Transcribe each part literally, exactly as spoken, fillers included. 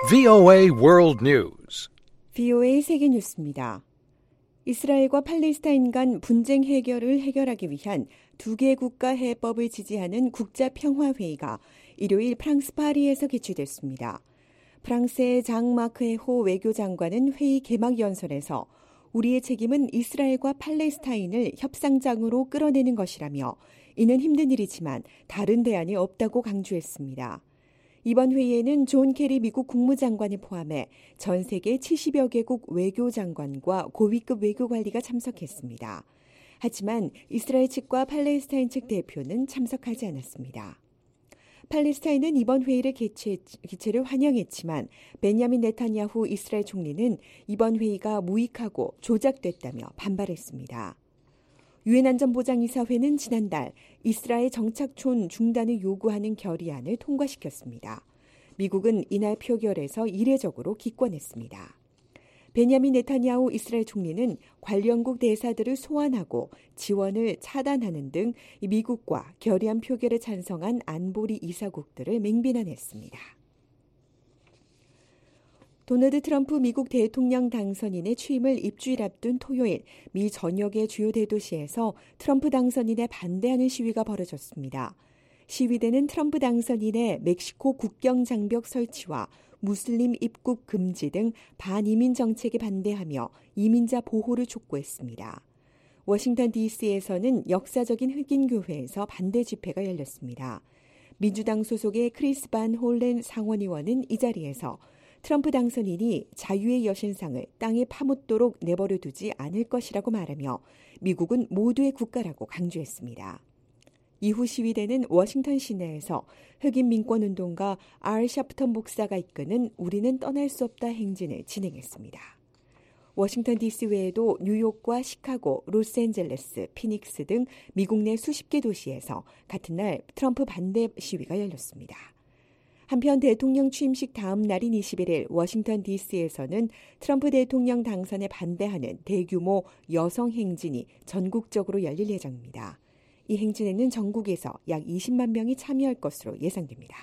브이오에이 World News. 브이오에이 세계 뉴스입니다. 이스라엘과 팔레스타인 간 분쟁 해결을 해결하기 위한 두 개 국가 해법을 지지하는 국제평화회의가 일요일 프랑스 파리에서 개최됐습니다. 프랑스의 장-마크 에호 외교장관은 회의 개막 연설에서 우리의 책임은 이스라엘과 팔레스타인을 협상장으로 끌어내는 것이라며 이는 힘든 일이지만 다른 대안이 없다고 강조했습니다. 이번 회의에는 존 케리 미국 국무장관을 포함해 전 세계 칠십여 개국 외교장관과 고위급 외교관리가 참석했습니다. 하지만 이스라엘 측과 팔레스타인 측 대표는 참석하지 않았습니다. 팔레스타인은 이번 회의를 개최, 개최를 환영했지만 베냐민 네타냐후 이스라엘 총리는 이번 회의가 무익하고 조작됐다며 반발했습니다. 유엔 안전보장이사회는 지난달 이스라엘 정착촌 중단을 요구하는 결의안을 통과시켰습니다. 미국은 이날 표결에서 이례적으로 기권했습니다. 베냐민 네타냐후 이스라엘 총리는 관련국 대사들을 소환하고 지원을 차단하는 등 미국과 결의안 표결에 찬성한 안보리 이사국들을 맹비난했습니다. 도널드 트럼프 미국 대통령 당선인의 취임을 입주일 앞둔 토요일 미 전역의 주요 대도시에서 트럼프 당선인에 반대하는 시위가 벌어졌습니다. 시위대는 트럼프 당선인의 멕시코 국경 장벽 설치와 무슬림 입국 금지 등 반이민 정책에 반대하며 이민자 보호를 촉구했습니다. 워싱턴 디씨에서는 역사적인 흑인 교회에서 반대 집회가 열렸습니다. 민주당 소속의 크리스 반 홀렌 상원의원은 이 자리에서 트럼프 당선인이 자유의 여신상을 땅에 파묻도록 내버려 두지 않을 것이라고 말하며 미국은 모두의 국가라고 강조했습니다. 이후 시위대는 워싱턴 시내에서 흑인 민권운동가 알 샤프턴 목사가 이끄는 우리는 떠날 수 없다 행진을 진행했습니다. 워싱턴 디씨 외에도 뉴욕과 시카고, 로스앤젤레스, 피닉스 등 미국 내 수십 개 도시에서 같은 날 트럼프 반대 시위가 열렸습니다. 한편 대통령 취임식 다음 날인 이십일 일 워싱턴 디씨에서는 트럼프 대통령 당선에 반대하는 대규모 여성 행진이 전국적으로 열릴 예정입니다. 이 행진에는 전국에서 약 이십만 명이 참여할 것으로 예상됩니다.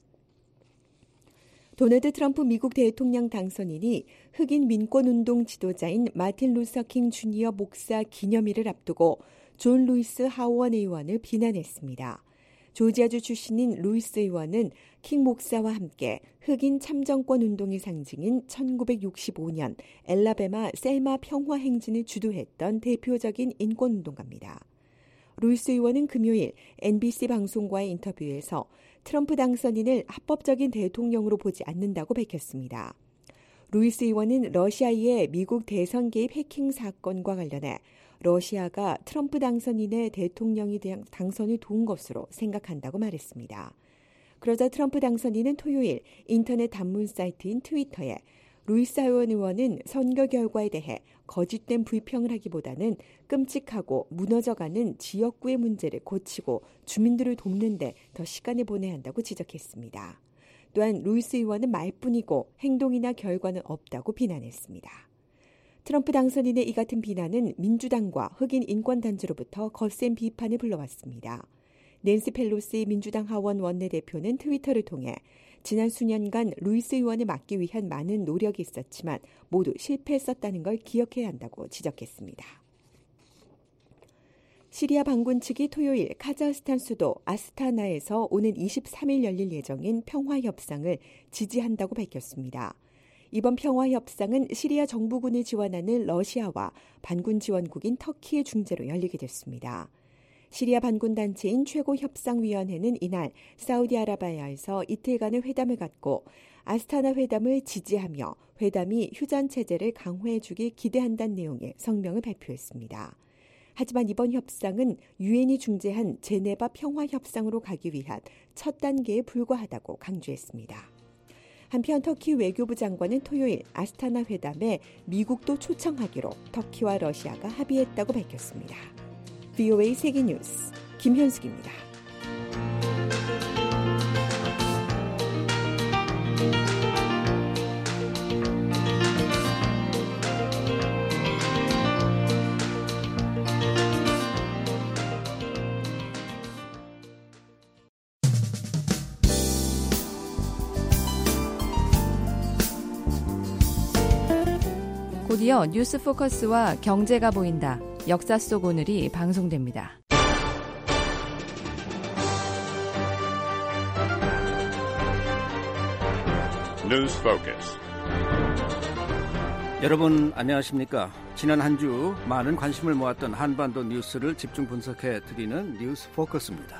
도널드 트럼프 미국 대통령 당선인이 흑인 민권운동 지도자인 마틴 루서 킹 주니어 목사 기념일을 앞두고 존 루이스 하원 의원을 비난했습니다. 조지아주 출신인 루이스 의원은 킹 목사와 함께 흑인 참정권 운동의 상징인 천구백육십오 년 엘라베마 셀마 평화 행진을 주도했던 대표적인 인권운동가입니다. 루이스 의원은 금요일 엔비씨 방송과의 인터뷰에서 트럼프 당선인을 합법적인 대통령으로 보지 않는다고 밝혔습니다. 루이스 의원은 러시아의 미국 대선 개입 해킹 사건과 관련해 러시아가 트럼프 당선인의 대통령이 당선을 도운 것으로 생각한다고 말했습니다. 그러자 트럼프 당선인은 토요일 인터넷 단문 사이트인 트위터에 루이스 하원 의원은 선거 결과에 대해 거짓된 불평을 하기보다는 끔찍하고 무너져가는 지역구의 문제를 고치고 주민들을 돕는 데 더 시간을 보내야 한다고 지적했습니다. 또한 루이스 의원은 말뿐이고 행동이나 결과는 없다고 비난했습니다. 트럼프 당선인의 이 같은 비난은 민주당과 흑인 인권단체로부터 거센 비판을 불러왔습니다. 낸시 펠로시 민주당 하원 원내대표는 트위터를 통해 지난 수년간 루이스 의원을 막기 위한 많은 노력이 있었지만 모두 실패했었다는 걸 기억해야 한다고 지적했습니다. 시리아 반군 측이 토요일 카자흐스탄 수도 아스타나에서 오는 이십삼 일 열릴 예정인 평화협상을 지지한다고 밝혔습니다. 이번 평화협상은 시리아 정부군을 지원하는 러시아와 반군 지원국인 터키의 중재로 열리게 됐습니다. 시리아 반군 단체인 최고협상위원회는 이날 사우디아라비아에서 이틀간의 회담을 갖고 아스타나 회담을 지지하며 회담이 휴전 체제를 강화해주길 기대한다는 내용의 성명을 발표했습니다. 하지만 이번 협상은 유엔이 중재한 제네바 평화협상으로 가기 위한 첫 단계에 불과하다고 강조했습니다. 한편 터키 외교부 장관은 토요일 아스타나 회담에 미국도 초청하기로 터키와 러시아가 합의했다고 밝혔습니다. 브이오에이 세계뉴스 김현숙입니다. 곧이어 뉴스 포커스와 경제가 보인다. 역사 속 오늘이 방송됩니다. 뉴스 포커스. 여러분 안녕하십니까? 지난 한 주 많은 관심을 모았던 한반도 뉴스를 집중 분석해 드리는 뉴스 포커스입니다.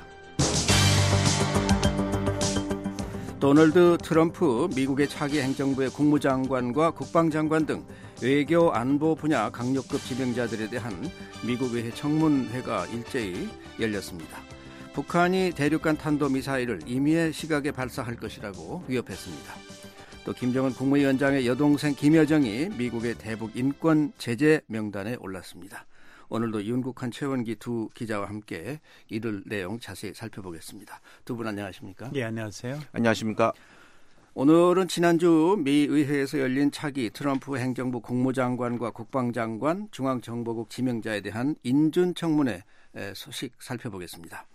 도널드 트럼프 미국의 차기 행정부의 국무장관과 국방장관 등 외교 안보 분야 강력급 지명자들에 대한 미국 의회 청문회가 일제히 열렸습니다. 북한이 대륙간 탄도미사일을 임의의 시각에 발사할 것이라고 위협했습니다. 또 김정은 국무위원장의 여동생 김여정이 미국의 대북 인권 제재 명단에 올랐습니다. 오늘도 윤국한 최원기 두 기자와 함께 이들 내용 자세히 살펴보겠습니다. 두 분 안녕하십니까? 네, 안녕하세요. 안녕하십니까? 오늘은 지난주 미 의회에서 열린 차기 트럼프 행정부 국무장관과 국방장관, 중앙정보국 지명자에 대한 인준 청문회 소식 살펴보겠습니다.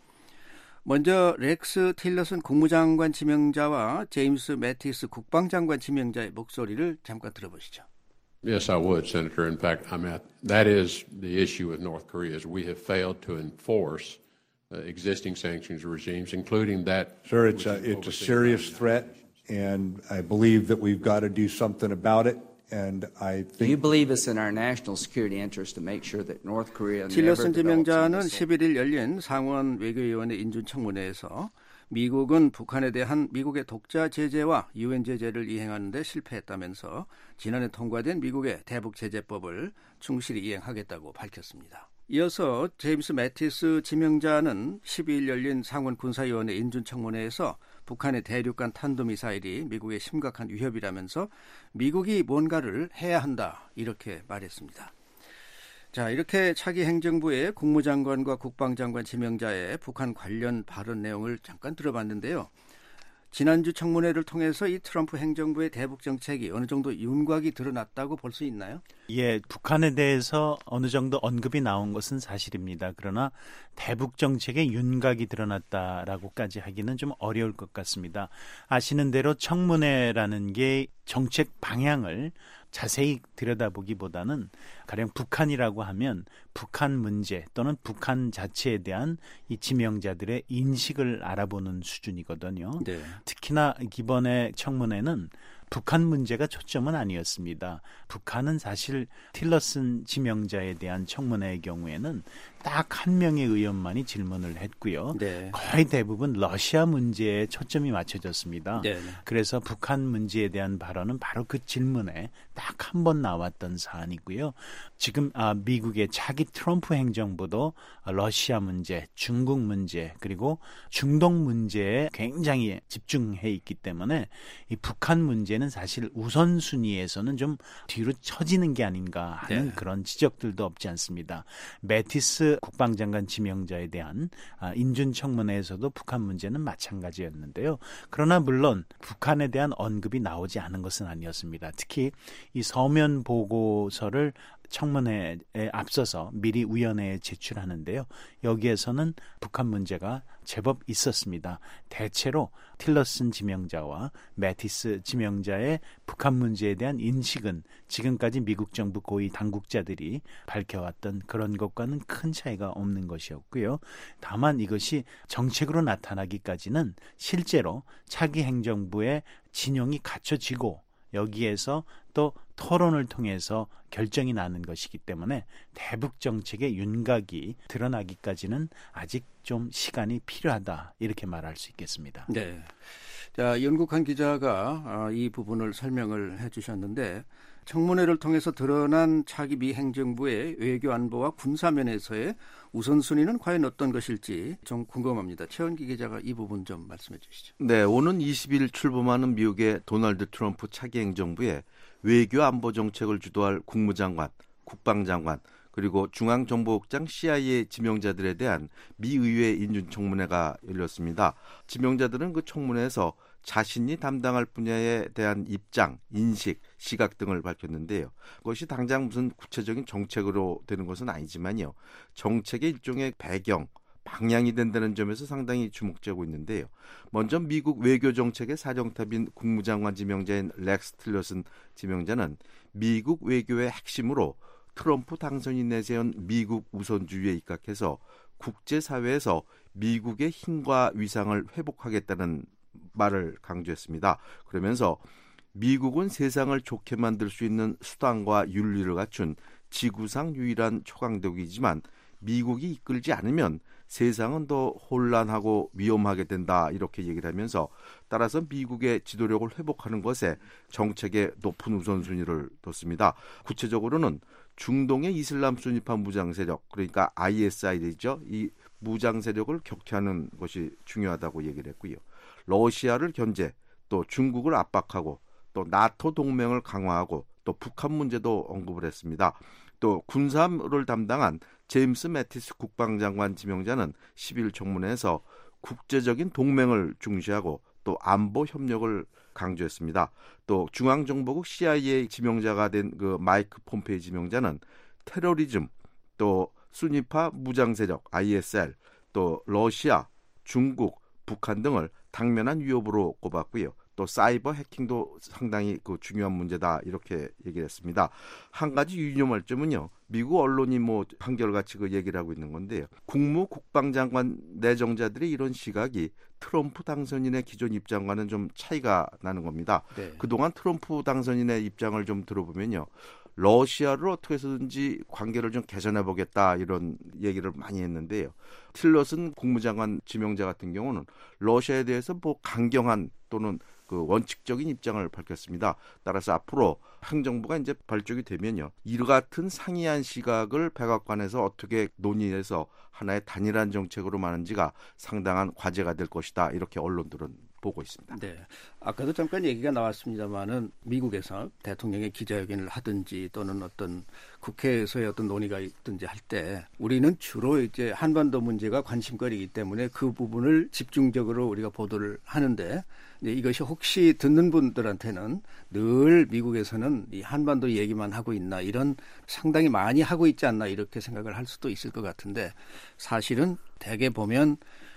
먼저 렉스 틸러슨 국무장관 지명자와 제임스 매티스 국방장관 지명자의 목소리를 잠깐 들어보시죠. Yes, I would, Senator. In fact, I'm at, that is the issue with North Korea, is we have failed to enforce uh, existing sanctions regimes, including that. Sir, it's a, it's a serious threat, and I believe that we've got to do something about it. And I think. Do you believe it's in our national security interest to make sure that North Korea never 틸러슨 지명자는 develops 십일 일 열린 상원 외교위원회 인준 청문회에서 미국은 북한에 대한 미국의 독자 제재와 유엔 제재를 이행하는 데 실패했다면서 지난해 통과된 미국의 대북 제재법을 충실히 이행하겠다고 밝혔습니다. 이어서 제임스 매티스 지명자는 십이 일 열린 상원 군사위원회 인준 청문회에서 북한의 대륙간 탄도미사일이 미국의 심각한 위협이라면서 미국이 뭔가를 해야 한다 이렇게 말했습니다. 자, 이렇게 차기 행정부의 국무장관과 국방장관 지명자의 북한 관련 발언 내용을 잠깐 들어봤는데요. 지난주 청문회를 통해서 이 트럼프 행정부의 대북 정책이 어느 정도 윤곽이 드러났다고 볼 수 있나요? 예, 북한에 대해서 어느 정도 언급이 나온 것은 사실입니다. 그러나 대북 정책의 윤곽이 드러났다라고까지 하기는 좀 어려울 것 같습니다. 아시는 대로 청문회라는 게 정책 방향을 자세히 들여다보기보다는 가령 북한이라고 하면 북한 문제 또는 북한 자체에 대한 이 지명자들의 인식을 알아보는 수준이거든요. 네. 특히나 이번에 청문회는 북한 문제가 초점은 아니었습니다. 북한은 사실 틸러슨 지명자에 대한 청문회의 경우에는 딱 한 명의 의원만이 질문을 했고요. 네. 거의 대부분 러시아 문제에 초점이 맞춰졌습니다. 네. 그래서 북한 문제에 대한 발언은 바로 그 질문에 딱 한 번 나왔던 사안이고요. 지금 아, 미국의 차기 트럼프 행정부도 러시아 문제, 중국 문제 그리고 중동 문제에 굉장히 집중해 있기 때문에 이 북한 문제는 사실 우선순위에서는 좀 뒤로 처지는 게 아닌가 하는 네. 그런 지적들도 없지 않습니다. 매티스 국방장관 지명자에 대한 인준 청문회에서도 북한 문제는 마찬가지였는데요. 그러나 물론 북한에 대한 언급이 나오지 않은 것은 아니었습니다. 특히 이 서면 보고서를 청문회에 앞서서 미리 위원회에 제출하는데요. 여기에서는 북한 문제가 제법 있었습니다. 대체로 틸러슨 지명자와 매티스 지명자의 북한 문제에 대한 인식은 지금까지 미국 정부 고위 당국자들이 밝혀왔던 그런 것과는 큰 차이가 없는 것이었고요. 다만 이것이 정책으로 나타나기까지는 실제로 차기 행정부의 진영이 갖춰지고 여기에서 또 토론을 통해서 결정이 나는 것이기 때문에 대북 정책의 윤곽이 드러나기까지는 아직 좀 시간이 필요하다 이렇게 말할 수 있겠습니다. 네, 자 윤국한 기자가 이 부분을 설명을 해주셨는데 청문회를 통해서 드러난 차기 미 행정부의 외교 안보와 군사면에서의 우선순위는 과연 어떤 것일지 좀 궁금합니다. 최원기 기자가 이 부분 좀 말씀해 주시죠. 네, 오는 이십 일 출범하는 미국의 도널드 트럼프 차기 행정부의 외교 안보 정책을 주도할 국무장관, 국방장관, 그리고 중앙정보국장 씨아이에이 지명자들에 대한 미 의회 인준청문회가 열렸습니다. 지명자들은 그 청문회에서 자신이 담당할 분야에 대한 입장, 인식, 시각 등을 밝혔는데요. 그것이 당장 무슨 구체적인 정책으로 되는 것은 아니지만요. 정책의 일종의 배경, 방향이 된다는 점에서 상당히 주목되고 있는데요. 먼저 미국 외교 정책의 사령탑인 국무장관 지명자인 렉스 틸러슨 지명자는 미국 외교의 핵심으로 트럼프 당선인이 내세운 미국 우선주의에 입각해서 국제사회에서 미국의 힘과 위상을 회복하겠다는 말을 강조했습니다. 그러면서 미국은 세상을 좋게 만들 수 있는 수단과 윤리를 갖춘 지구상 유일한 초강대국이지만 미국이 이끌지 않으면 세상은 더 혼란하고 위험하게 된다 이렇게 얘기를 하면서 따라서 미국의 지도력을 회복하는 것에 정책의 높은 우선순위를 뒀습니다. 구체적으로는 중동의 이슬람 순위파 무장 세력 그러니까 아이에스아이죠. 이 무장 세력을 격퇴하는 것이 중요하다고 얘기를 했고요. 러시아를 견제 또 중국을 압박하고 또 나토 동맹을 강화하고 또 북한 문제도 언급을 했습니다. 또 군사를 담당한 제임스 매티스 국방장관 지명자는 십일 청문회에서 국제적인 동맹을 중시하고 또 안보 협력을 강조했습니다. 또 중앙정보국 씨아이에이 지명자가 된 그 마이크 폼페이 지명자는 테러리즘, 또 순위파 무장세력 아이에스알, 또 러시아, 중국, 북한 등을 당면한 위협으로 꼽았고요. 또 사이버 해킹도 상당히 그 중요한 문제다 이렇게 얘기를 했습니다. 한 가지 유념할 점은요. 미국 언론이 뭐 한결같이 그 얘기를 하고 있는 건데요. 국무 국방장관 내정자들의 이런 시각이 트럼프 당선인의 기존 입장과는 좀 차이가 나는 겁니다. 네. 그동안 트럼프 당선인의 입장을 좀 들어보면요. 러시아를 어떻게 해서든지 관계를 좀 개선해보겠다 이런 얘기를 많이 했는데요. 틸러슨 국무장관 지명자 같은 경우는 러시아에 대해서 뭐 강경한 또는 그 원칙적인 입장을 밝혔습니다. 따라서 앞으로 행정부가 이제 발족이 되면요. 이와 같은 상이한 시각을 백악관에서 어떻게 논의해서 하나의 단일한 정책으로 마는지가 상당한 과제가 될 것이다. 이렇게 언론들은 보고 있습니다. 네. 아까도 잠깐 얘기가 나왔습니다만은 미국에서 대통령의 기자회견을 하든지 또는 어떤 국회에서의 어떤 논의가 있든지 할 때 우리는 주로 이제 한반도 문제가 관심거리이기 때문에 그 부분을 집중적으로 우리가 보도를 하는데 이제 이것이 혹시 듣는 분들한테는 늘 미국에서는 이 한반도 얘기만 하고 있나 이런 상당히 많이 하고 있지 않나 이렇게 생각을 할 수도 있을 것 같은데 사실은 대개 보면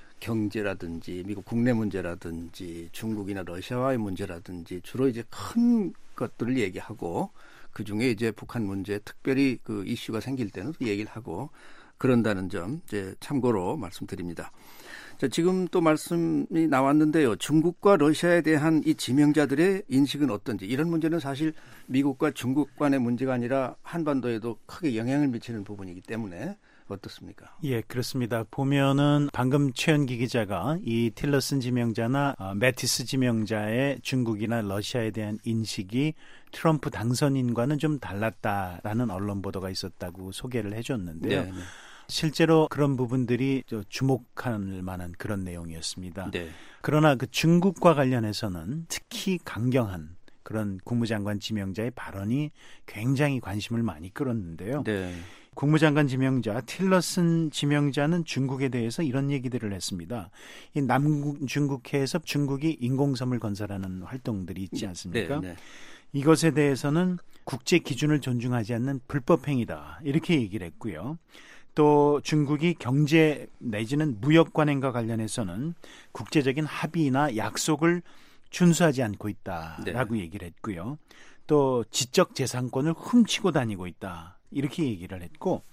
경제라든지 미국 국내 문제라든지 중국이나 러시아와의 문제라든지 주로 이제 큰 것들을 얘기하고 그중에 이제 북한 문제 특별히 그 이슈가 생길 때는 또 얘기를 하고 그런다는 점 이제 참고로 말씀드립니다. 자, 지금 또 말씀이 나왔는데요. 중국과 러시아에 대한 이 지명자들의 인식은 어떤지 이런 문제는 사실 미국과 중국 간의 문제가 아니라 한반도에도 크게 영향을 미치는 부분이기 때문에 어떻습니까? 예, 그렇습니다. 보면은 방금 최현기 기자가 이 틸러슨 지명자나 어, 매티스 지명자의 중국이나 러시아에 대한 인식이 트럼프 당선인과는 좀 달랐다라는 언론 보도가 있었다고 소개를 해줬는데요. 네, 네. 실제로 그런 부분들이 주목할 만한 그런 내용이었습니다. 네. 그러나 그 중국과 관련해서는 특히 강경한 그런 국무장관 지명자의 발언이 굉장히 관심을 많이 끌었는데요. 네. 국무장관 지명자 틸러슨 지명자는 중국에 대해서 이런 얘기들을 했습니다. 이 남중 중국해에서 중국이 인공섬을 건설하는 활동들이 있지 않습니까? 네, 네. 이것에 대해서는 국제 기준을 존중하지 않는 불법 행위다 이렇게 얘기를 했고요. 또 중국이 경제 내지는 무역 관행과 관련해서는 국제적인 합의나 약속을 준수하지 않고 있다라고 네. 얘기를 했고요. 또 지적 재산권을 훔치고 다니고 있다. 이렇게 얘기를 했고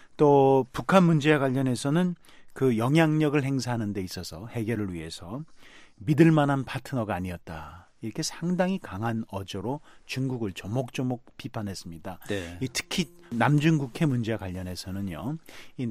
또 북한 문제와 관련해서는 그 영향력을 행사하는 데 있어서 해결을 위해서 믿을 만한 파트너가 아니었다. 이렇게 상당히 강한 어조로 중국을 조목조목 비판했습니다. 네. 이 특히 남중국해 문제와 관련해서는요. 이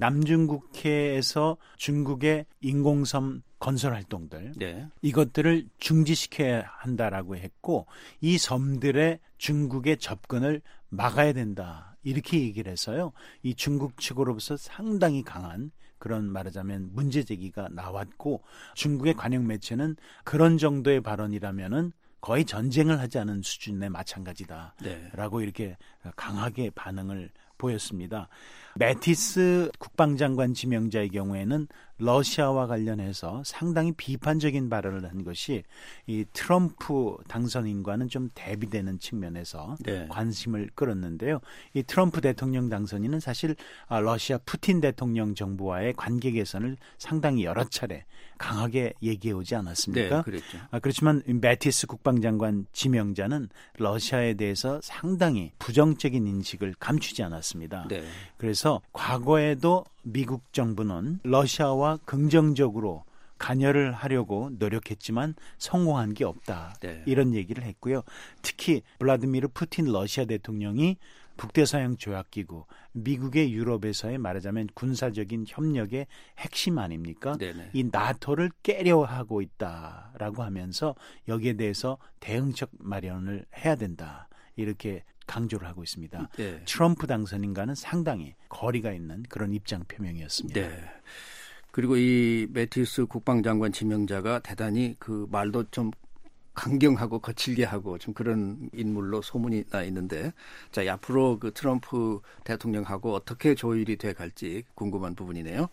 남중국해에서 중국의 인공섬 건설 활동들 네. 이것들을 중지시켜야 한다라고 했고 이 섬들의 중국의 접근을 막아야 된다. 이렇게 얘기를 해서요. 이 중국 측으로부터 상당히 강한 그런 말하자면 문제 제기가 나왔고 중국의 관영 매체는 그런 정도의 발언이라면은 거의 전쟁을 하지 않은 수준에 마찬가지다라고 네. 이렇게 강하게 반응을 보였습니다. 매티스 국방장관 지명자의 경우에는 러시아와 관련해서 상당히 비판적인 발언을 한 것이 이 트럼프 당선인과는 좀 대비되는 측면에서 네. 관심을 끌었는데요. 이 트럼프 대통령 당선인은 사실 러시아 푸틴 대통령 정부와의 관계 개선을 상당히 여러 차례 강하게 얘기해 오지 않았습니까? 네, 그랬죠. 아, 그렇지만 매티스 국방장관 지명자는 러시아에 대해서 상당히 부정적인 인식을 감추지 않았습니다. 네. 그래서 과거에도 미국 정부는 러시아와 긍정적으로 관여를 하려고 노력했지만 성공한 게 없다. 네. 이런 얘기를 했고요. 특히 블라디미르 푸틴 러시아 대통령이 북대서양 조약기구, 미국의 유럽에서의 말하자면 군사적인 협력의 핵심 아닙니까? 네네. 이 나토를 깨려 하고 있다라고 하면서 여기에 대해서 대응책 마련을 해야 된다. 이렇게 강조를 하고 있습니다. 네. 트럼프 당선인과는 상당히 거리가 있는 그런 입장 표명이었습니다. 네. 그리고 이 매티스 국방장관 지명자가 대단히 그 말도 좀 강경하고 거칠게 하고 좀 그런 인물로 소문이 나 있는데, 자, 앞으로 그 트럼프 대통령하고 어떻게 조율이 돼 갈지 궁금한 부분이네요.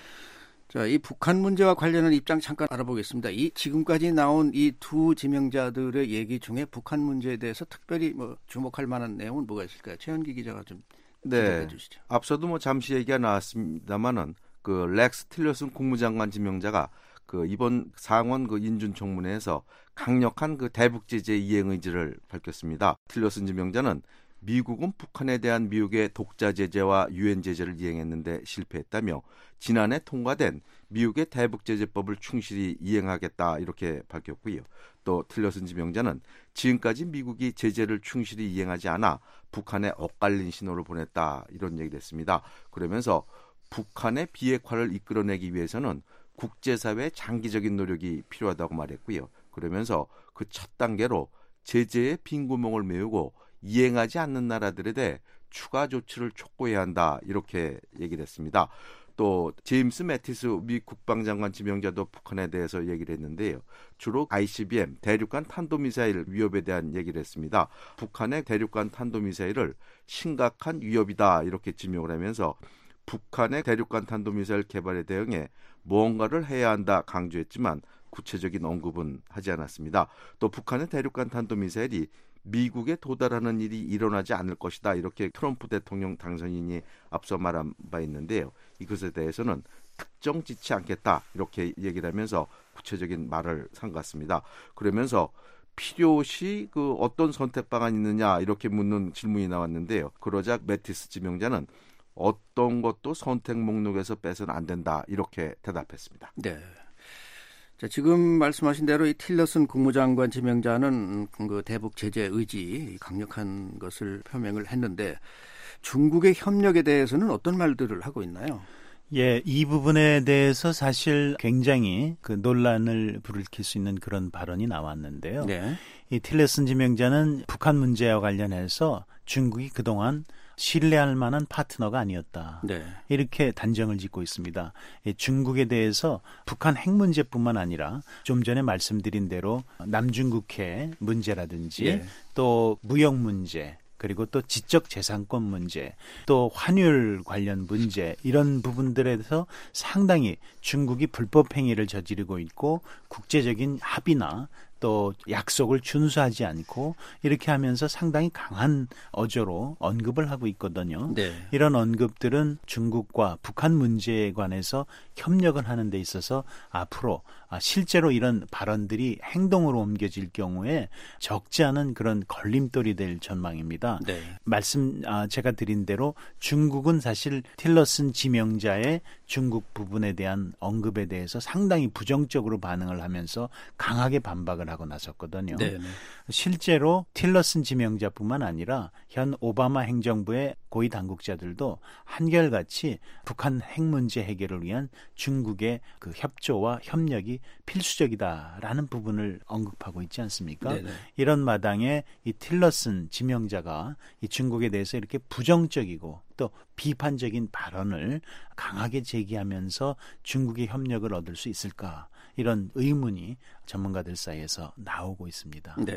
자, 이 북한 문제와 관련한 입장 잠깐 알아보겠습니다. 이 지금까지 나온 이 두 지명자들의 얘기 중에 북한 문제에 대해서 특별히 뭐 주목할 만한 내용은 뭐가 있을까요? 최현기 기자가 좀 네. 주시죠. 앞서도 뭐 잠시 얘기가 나왔습니다만은 그 렉스 틸러슨 국무장관 지명자가 그 이번 상원 그 인준 청문회에서 강력한 그 대북 제재 이행 의지를 밝혔습니다. 틸러슨 지명자는 미국은 북한에 대한 미국의 독자 제재와 유엔 제재를 이행했는데 실패했다며 지난해 통과된 미국의 대북 제재법을 충실히 이행하겠다 이렇게 밝혔고요. 또 틸러슨 지명자는 지금까지 미국이 제재를 충실히 이행하지 않아 북한에 엇갈린 신호를 보냈다 이런 얘기를 했습니다. 그러면서 북한의 비핵화를 이끌어내기 위해서는 국제사회의 장기적인 노력이 필요하다고 말했고요. 그러면서 그 첫 단계로 제재의 빈 구멍을 메우고 이행하지 않는 나라들에 대해 추가 조치를 촉구해야 한다 이렇게 얘기를 했습니다. 또 제임스 매티스 미 국방장관 지명자도 북한에 대해서 얘기를 했는데요. 주로 아이씨비엠 대륙간 탄도미사일 위협에 대한 얘기를 했습니다. 북한의 대륙간 탄도미사일을 심각한 위협이다 이렇게 지명을 하면서 북한의 대륙간 탄도미사일 개발에 대응해 무언가를 해야 한다 강조했지만 구체적인 언급은 하지 않았습니다. 또 북한의 대륙간 탄도미사일이 미국에 도달하는 일이 일어나지 않을 것이다 이렇게 트럼프 대통령 당선인이 앞서 말한 바 있는데요. 이것에 대해서는 특정짓지 않겠다 이렇게 얘기를 하면서 구체적인 말을 한 것 같습니다. 그러면서 필요시 그 어떤 선택 방안이 있느냐 이렇게 묻는 질문이 나왔는데요. 그러자 매티스 지명자는 어떤 것도 선택 목록에서 빼서는 안 된다 이렇게 대답했습니다. 네. 자, 지금 말씀하신 대로 이 틸러슨 국무장관 지명자는 그 대북 제재 의지 강력한 것을 표명을 했는데 중국의 협력에 대해서는 어떤 말들을 하고 있나요? 예, 이 부분에 대해서 사실 굉장히 그 논란을 불러일으킬 수 있는 그런 발언이 나왔는데요. 네. 이 틸러슨 지명자는 북한 문제와 관련해서 중국이 그동안 신뢰할 만한 파트너가 아니었다. 네. 이렇게 단정을 짓고 있습니다. 중국에 대해서 북한 핵 문제뿐만 아니라 좀 전에 말씀드린 대로 남중국해 문제라든지 네. 또 무역 문제 그리고 또 지적 재산권 문제, 또 환율 관련 문제 이런 부분들에 대해서 상당히 중국이 불법 행위를 저지르고 있고 국제적인 합의나 또 약속을 준수하지 않고 이렇게 하면서 상당히 강한 어조로 언급을 하고 있거든요. 네. 이런 언급들은 중국과 북한 문제에 관해서 협력을 하는 데 있어서 앞으로 실제로 이런 발언들이 행동으로 옮겨질 경우에 적지 않은 그런 걸림돌이 될 전망입니다. 네. 말씀 제가 드린 대로 중국은 사실 틸러슨 지명자의 중국 부분에 대한 언급에 대해서 상당히 부정적으로 반응을 하면서 강하게 반박을 하고 나섰거든요. 네네. 실제로 틸러슨 지명자뿐만 아니라 현 오바마 행정부의 고위 당국자들도 한결같이 북한 핵 문제 해결을 위한 중국의 그 협조와 협력이 필수적이다라는 부분을 언급하고 있지 않습니까? 네네. 이런 마당에 이 틸러슨 지명자가 이 중국에 대해서 이렇게 부정적이고 또 비판적인 발언을 강하게 제기하면서 중국의 협력을 얻을 수 있을까? 이런 의문이 전문가들 사이에서 나오고 있습니다. 네.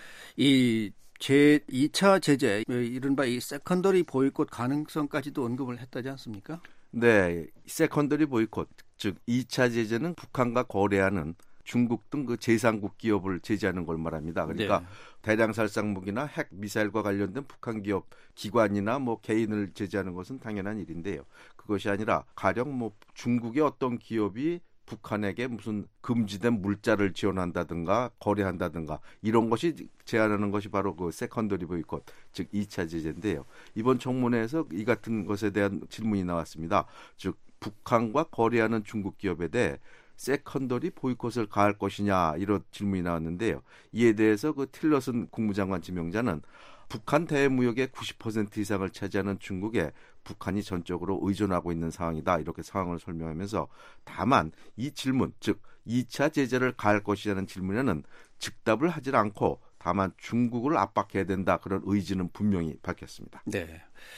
이 제이 차 제재, 이른바 이 세컨더리 보이콧 가능성까지도 언급을 했다지 않습니까? 네, 세컨더리 보이콧, 즉 이 차 제재는 북한과 거래하는 중국 등 그 제삼국 기업을 제재하는 걸 말합니다. 그러니까 네. 대량 살상 무기나 핵 미사일과 관련된 북한 기업 기관이나 뭐 개인을 제재하는 것은 당연한 일인데요. 그것이 아니라 가령 뭐 중국의 어떤 기업이 북한에게 무슨 금지된 물자를 지원한다든가 거래한다든가 이런 것이 제한하는 것이 바로 그 세컨더리 보이콧, 즉 이 차 제재인데요. 이번 청문회에서 이 같은 것에 대한 질문이 나왔습니다. 즉 북한과 거래하는 중국 기업에 대해 세컨더리 보이콧을 가할 것이냐 이런 질문이 나왔는데요. 이에 대해서 그 틸러슨 국무장관 지명자는 북한 대무역의 구십 퍼센트 이상을 차지하는 중국에 북한이 전적으로 의존하고 있는 상황이다. 이렇게 상황을 설명하면서 다만 이 질문, 즉 이 차 제재를 가할 것이라는 질문에는 즉답을 하지 않고 다만 중국을 압박해야 된다. 그런 의지는 분명히 밝혔습니다. 네.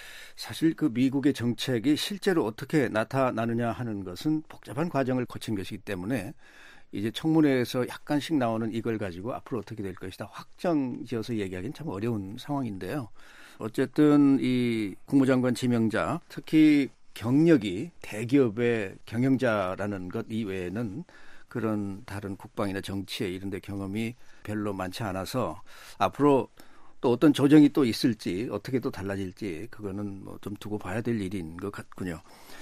사실 그 미국의 정책이 실제로 어떻게 나타나느냐 하는 것은 복잡한 과정을 거친 것이기 때문에 이제 청문회에서 약간씩 나오는 이걸 가지고 앞으로 어떻게 될 것이다 확정지어서 얘기하기는 참 어려운 상황인데요. 어쨌든 이 국무장관 지명자, 특히 경력이 대기업의 경영자라는 것 이외에는 그런 다른 국방이나 정치에 이런 데 경험이 별로 많지 않아서 앞으로 또 어떤 조정이 또 있을지 어떻게 또 달라질지 그거는 뭐 좀 두고 봐야 될 일인 것 같군요.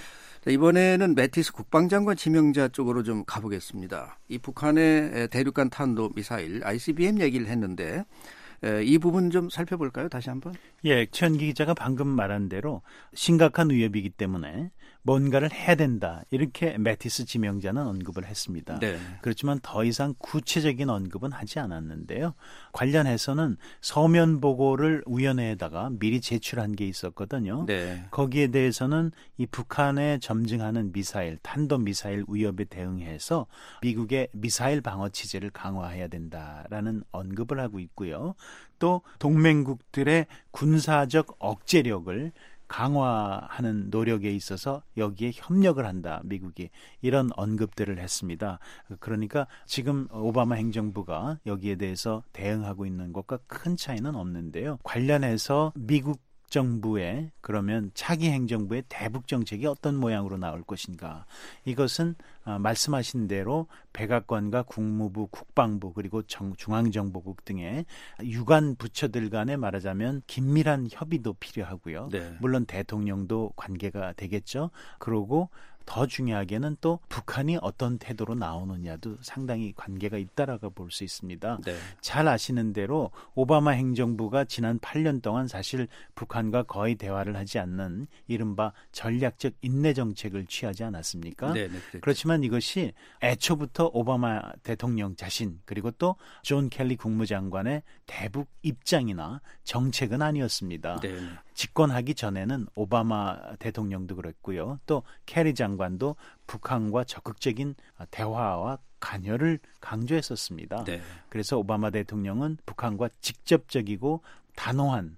이번에는 매티스 국방장관 지명자 쪽으로 좀 가보겠습니다. 이 북한의 대륙간 탄도 미사일 아이씨비엠 얘기를 했는데 이 부분 좀 살펴볼까요? 다시 한번. 예, 최현기 기자가 방금 말한 대로 심각한 위협이기 때문에 뭔가를 해야 된다. 이렇게 매티스 지명자는 언급을 했습니다. 네. 그렇지만 더 이상 구체적인 언급은 하지 않았는데요. 관련해서는 서면 보고를 위원회에다가 미리 제출한 게 있었거든요. 네. 거기에 대해서는 이 북한에 점증하는 미사일, 탄도미사일 위협에 대응해서 미국의 미사일 방어 체제를 강화해야 된다라는 언급을 하고 있고요. 또 동맹국들의 군사적 억제력을 강화하는 노력에 있어서 여기에 협력을 한다. 미국이 이런 언급들을 했습니다. 그러니까 지금 오바마 행정부가 여기에 대해서 대응하고 있는 것과 큰 차이는 없는데요. 관련해서 미국 정부의 그러면 차기 행정부의 대북 정책이 어떤 모양으로 나올 것인가. 이것은 말씀하신 대로 백악관과 국무부, 국방부 그리고 정, 중앙정보국 등의 유관 부처들 간에 말하자면 긴밀한 협의도 필요하고요. 네. 물론 대통령도 관계가 되겠죠. 그리고 더 중요하게는 또 북한이 어떤 태도로 나오느냐도 상당히 관계가 있다라고 볼 수 있습니다. 네. 잘 아시는 대로 오바마 행정부가 지난 팔 년 동안 사실 북한과 거의 대화를 하지 않는 이른바 전략적 인내 정책을 취하지 않았습니까? 네, 네, 그렇지만 이것이 애초부터 오바마 대통령 자신 그리고 또 존 켈리 국무장관의 대북 입장이나 정책은 아니었습니다. 네, 네. 집권하기 전에는 오바마 대통령도 그랬고요. 또 캐리 장관도 북한과 적극적인 대화와 관여를 강조했었습니다. 네. 그래서 오바마 대통령은 북한과 직접적이고 단호한,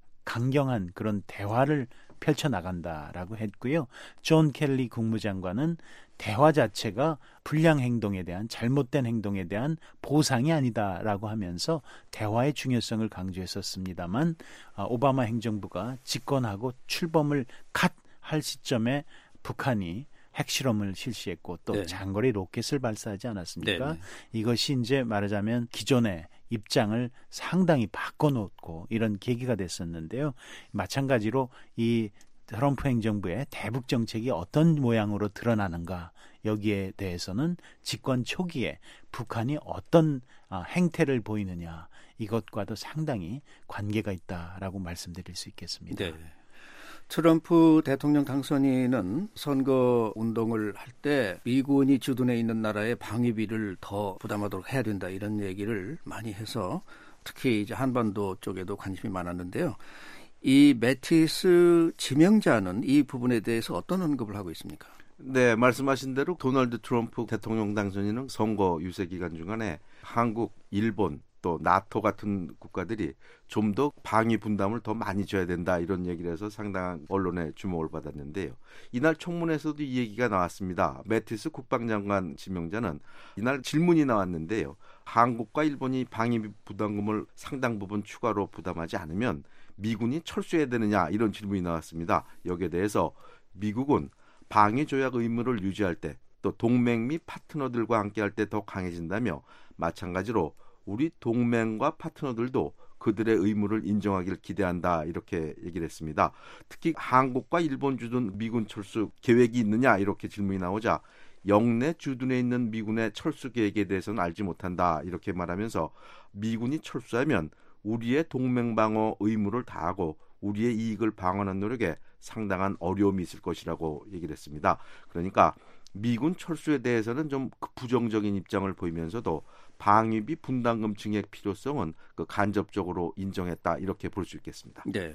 강경한 그런 대화를 펼쳐나간다라고 했고요. 존 켈리 국무장관은 대화 자체가 불량 행동에 대한 잘못된 행동에 대한 보상이 아니다라고 하면서 대화의 중요성을 강조했었습니다만 오바마 행정부가 집권하고 출범을 갓 할 시점에 북한이 핵실험을 실시했고 또 네. 장거리 로켓을 발사하지 않았습니까? 네. 이것이 이제 말하자면 기존의 입장을 상당히 바꿔놓고 이런 계기가 됐었는데요. 마찬가지로 이 트럼프 행정부의 대북 정책이 어떤 모양으로 드러나는가 여기에 대해서는 집권 초기에 북한이 어떤 행태를 보이느냐 이것과도 상당히 관계가 있다라고 말씀드릴 수 있겠습니다. 네. 트럼프 대통령 당선인은 선거 운동을 할 때 미군이 주둔해 있는 나라의 방위비를 더 부담하도록 해야 된다 이런 얘기를 많이 해서 특히 이제 한반도 쪽에도 관심이 많았는데요. 이 매티스 지명자는 이 부분에 대해서 어떤 언급을 하고 있습니까? 네, 말씀하신 대로 도널드 트럼프 대통령 당선인은 선거 유세 기간 중간에 한국, 일본, 또 나토 같은 국가들이 좀 더 방위 분담을 더 많이 줘야 된다 이런 얘기를 해서 상당한 언론의 주목을 받았는데요. 이날 청문회에서도 이 얘기가 나왔습니다. 매티스 국방장관 지명자는 이날 질문이 나왔는데요. 한국과 일본이 방위 부담금을 상당 부분 추가로 부담하지 않으면 미군이 철수해야 되느냐 이런 질문이 나왔습니다. 여기에 대해서 미국은 방위 조약 의무를 유지할 때 또 동맹 및 파트너들과 함께할 때 더 강해진다며 마찬가지로 우리 동맹과 파트너들도 그들의 의무를 인정하기를 기대한다 이렇게 얘기를 했습니다. 특히 한국과 일본 주둔 미군 철수 계획이 있느냐 이렇게 질문이 나오자 영내 주둔에 있는 미군의 철수 계획에 대해서는 알지 못한다 이렇게 말하면서 미군이 철수하면 우리의 동맹방어 의무를 다하고 우리의 이익을 방어하는 노력에 상당한 어려움이 있을 것이라고 얘기를 했습니다. 그러니까 미군 철수에 대해서는 좀 부정적인 입장을 보이면서도 방위비 분담금 증액 필요성은 그 간접적으로 인정했다 이렇게 볼 수 있겠습니다. 네.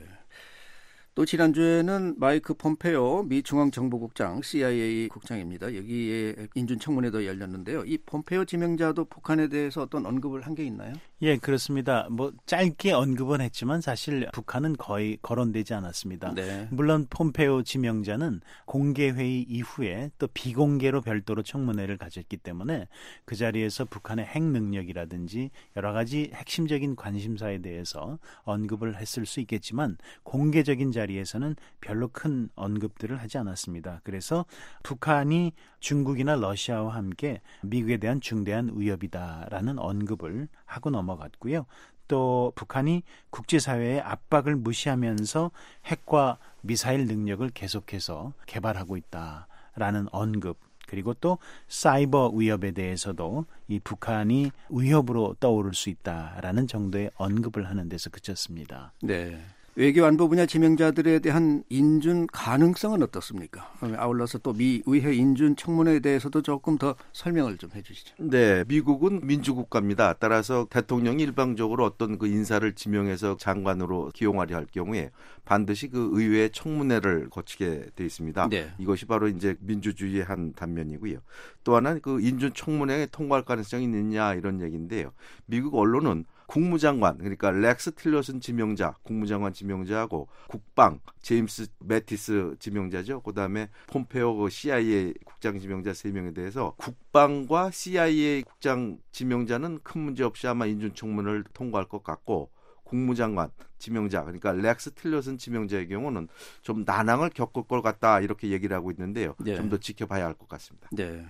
또 지난주에는 마이크 폼페오 미 중앙정보국장 씨아이에이 국장입니다. 여기에 인준 청문회도 열렸는데요. 이 폼페오 지명자도 북한에 대해서 어떤 언급을 한 게 있나요? 예, 그렇습니다. 뭐 짧게 언급은 했지만 사실 북한은 거의 거론되지 않았습니다. 네. 물론 폼페오 지명자는 공개 회의 이후에 또 비공개로 별도로 청문회를 가졌기 때문에 그 자리에서 북한의 핵 능력이라든지 여러 가지 핵심적인 관심사에 대해서 언급을 했을 수 있겠지만 공개적인 자리에서는 별로 큰 언급들을 하지 않았습니다. 그래서 북한이 중국이나 러시아와 함께 미국에 대한 중대한 위협이다라는 언급을 하고 넘어갔고요. 또 북한이 국제사회의 압박을 무시하면서 핵과 미사일 능력을 계속해서 개발하고 있다라는 언급, 그리고 또 사이버 위협에 대해서도 이 북한이 위협으로 떠오를 수 있다라는 정도의 언급을 하는 데서 그쳤습니다. 네. 외교 안보 분야 지명자들에 대한 인준 가능성은 어떻습니까? 아울러서 또 미 의회 인준 청문회에 대해서도 조금 더 설명을 좀 해주시죠. 네, 미국은 민주국가입니다. 따라서 대통령이 일방적으로 어떤 그 인사를 지명해서 장관으로 기용하려 할 경우에 반드시 그 의회 청문회를 거치게 돼 있습니다. 네. 이것이 바로 이제 민주주의의 한 단면이고요. 또 하나는 그 인준 청문회에 통과할 가능성이 있느냐 이런 얘기인데요. 미국 언론은 국무장관, 그러니까 렉스 틸러슨 지명자, 국무장관 지명자하고 국방, 제임스 매티스 지명자죠. 그다음에 폼페오 씨아이에이 국장 지명자 세 명에 대해서 국방과 씨아이에이 국장 지명자는 큰 문제 없이 아마 인준청문회를 통과할 것 같고 국무장관 지명자, 그러니까 렉스 틸러슨 지명자의 경우는 좀 난항을 겪을 것 같다 이렇게 얘기를 하고 있는데요. 네. 좀 더 지켜봐야 할 것 같습니다. 네.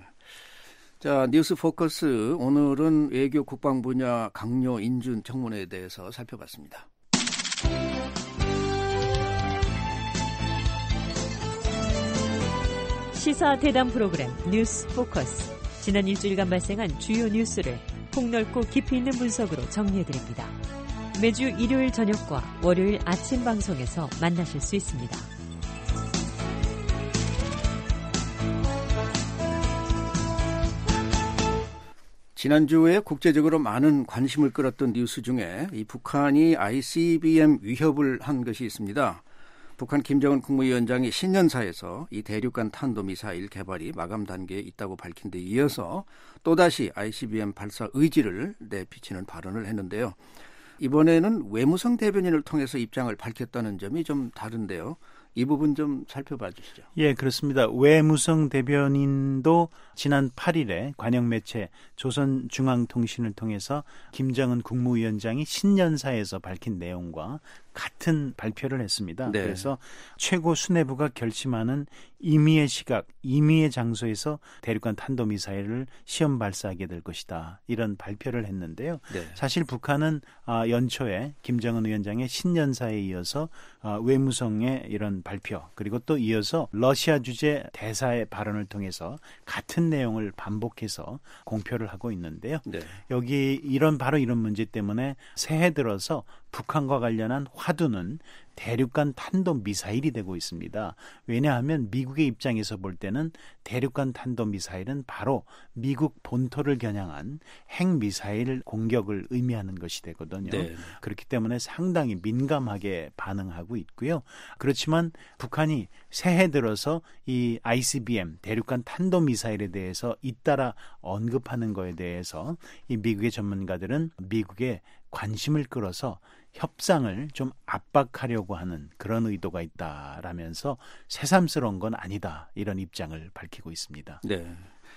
자, 뉴스 포커스 오늘은 외교 국방 분야 강요 인준 청문회에 대해서 살펴봤습니다. 시사 대담 프로그램 뉴스 포커스. 지난 일주일간 발생한 주요 뉴스를 폭넓고 깊이 있는 분석으로 정리해드립니다. 매주 일요일 저녁과 월요일 아침 방송에서 만나실 수 있습니다. 지난주에 국제적으로 많은 관심을 끌었던 뉴스 중에 이 북한이 아이씨비엠 위협을 한 것이 있습니다. 북한 김정은 국무위원장이 신년사에서 이 대륙간 탄도미사일 개발이 마감 단계에 있다고 밝힌 데 이어서 또다시 아이씨비엠 발사 의지를 내비치는 발언을 했는데요. 이번에는 외무성 대변인을 통해서 입장을 밝혔다는 점이 좀 다른데요. 이 부분 좀 살펴봐 주시죠. 예, 그렇습니다. 외무성 대변인도 지난 팔 일에 관영 매체 조선중앙통신을 통해서 김정은 국무위원장이 신년사에서 밝힌 내용과 같은 발표를 했습니다. 네. 그래서 최고 수뇌부가 결심하는 임의의 시각, 임의의 장소에서 대륙간 탄도미사일을 시험 발사하게 될 것이다. 이런 발표를 했는데요. 네. 사실 북한은 연초에 김정은 위원장의 신년사에 이어서 외무성의 이런 발표, 그리고 또 이어서 러시아 주재 대사의 발언을 통해서 같은 내용을 반복해서 공표를 하고 있는데요. 네. 여기 이런 바로 이런 문제 때문에 새해 들어서 북한과 관련한 화두는 대륙간 탄도미사일이 되고 있습니다. 왜냐하면 미국의 입장에서 볼 때는 대륙간 탄도미사일은 바로 미국 본토를 겨냥한 핵미사일 공격을 의미하는 것이 되거든요. 네. 그렇기 때문에 상당히 민감하게 반응하고 있고요. 그렇지만 북한이 새해 들어서 이 아이씨비엠 대륙간 탄도미사일에 대해서 잇따라 언급하는 거에 대해서 이 미국의 전문가들은 미국의 관심을 끌어서 협상을 좀 압박하려고 하는 그런 의도가 있다라면서 새삼스러운 건 아니다, 이런 입장을 밝히고 있습니다. 네,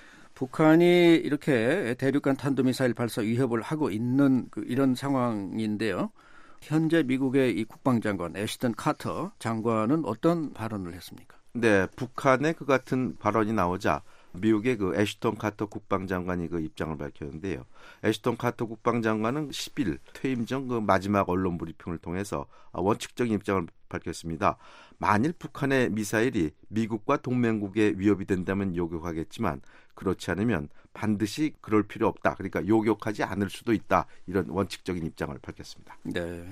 북한이 이렇게 대륙간 탄도미사일 발사 위협을 하고 있는 그 이런 상황인데요. 현재 미국의 이 국방장관 애시턴 카터 장관은 어떤 발언을 했습니까? 네, 북한의 그 같은 발언이 나오자 미국의 그 애쉬턴 카터 국방장관이 그 입장을 밝혔는데요. 애쉬턴 카터 국방장관은 십 일 퇴임 전 그 마지막 언론 브리핑을 통해서 원칙적인 입장을 밝혔습니다. 만일 북한의 미사일이 미국과 동맹국에 위협이 된다면 요격하겠지만 그렇지 않으면 반드시 그럴 필요 없다. 그러니까 요격하지 않을 수도 있다. 이런 원칙적인 입장을 밝혔습니다. 네.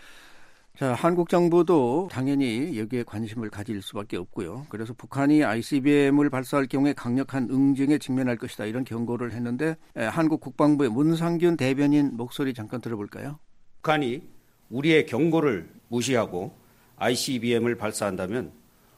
자, 한국 정부도 당연히 여기에 관심을 가질 수밖에 없고요. 그래서 북한이 아이씨비엠을 발사할 경우에 강력한 응징에 직면할 것이다. 이런 경고를 했는데 에, 한국 국방부의 문상균 대변인 목소리 잠깐 들어볼까요? 북한이 우리의 경고를 무시하고 아이씨비엠을 발사한다면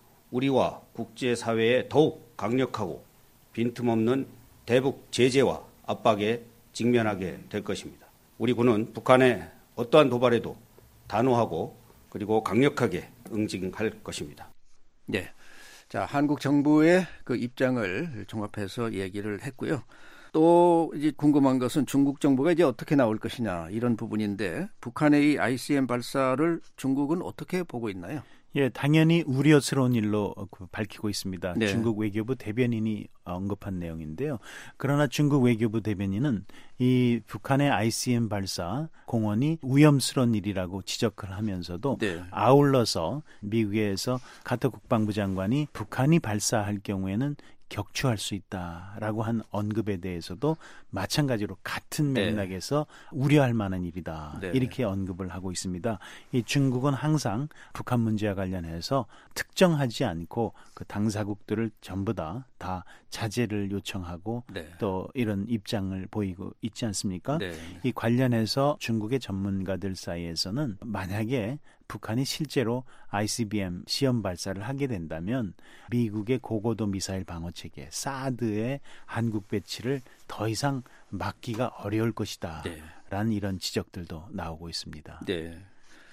우리와 국제사회에 더욱 강력하고 빈틈없는 대북 제재와 압박에 직면하게 될 것입니다. 우리 군은 북한의 어떠한 도발에도 단호하고 그리고 강력하게 응징할 것입니다. 네, 자 한국 정부의 그 입장을 종합해서 얘기를 했고요. 또 이제 궁금한 것은 중국 정부가 이제 어떻게 나올 것이냐 이런 부분인데 북한의 이 아이씨비엠 발사를 중국은 어떻게 보고 있나요? 예, 당연히 우려스러운 일로 밝히고 있습니다. 네. 중국 외교부 대변인이 언급한 내용인데요. 그러나 중국 외교부 대변인은 이 북한의 아이씨비엠 발사 공언이 위험스러운 일이라고 지적을 하면서도 네. 아울러서 미국에서 카터 국방부 장관이 북한이 발사할 경우에는 격추할 수 있다라고 한 언급에 대해서도 마찬가지로 같은 맥락에서 네. 우려할 만한 일이다. 네. 이렇게 언급을 하고 있습니다. 이 중국은 항상 북한 문제와 관련해서 특정하지 않고 그 당사국들을 전부 다, 다 자제를 요청하고 네. 또 이런 입장을 보이고 있지 않습니까? 네. 이 관련해서 중국의 전문가들 사이에서는 만약에 북한이 실제로 아이씨비엠 시험 발사를 하게 된다면 미국의 고고도 미사일 방어체계 사드의 한국 배치를 더 이상 막기가 어려울 것이다. 네. 라는 이런 지적들도 나오고 있습니다. 네.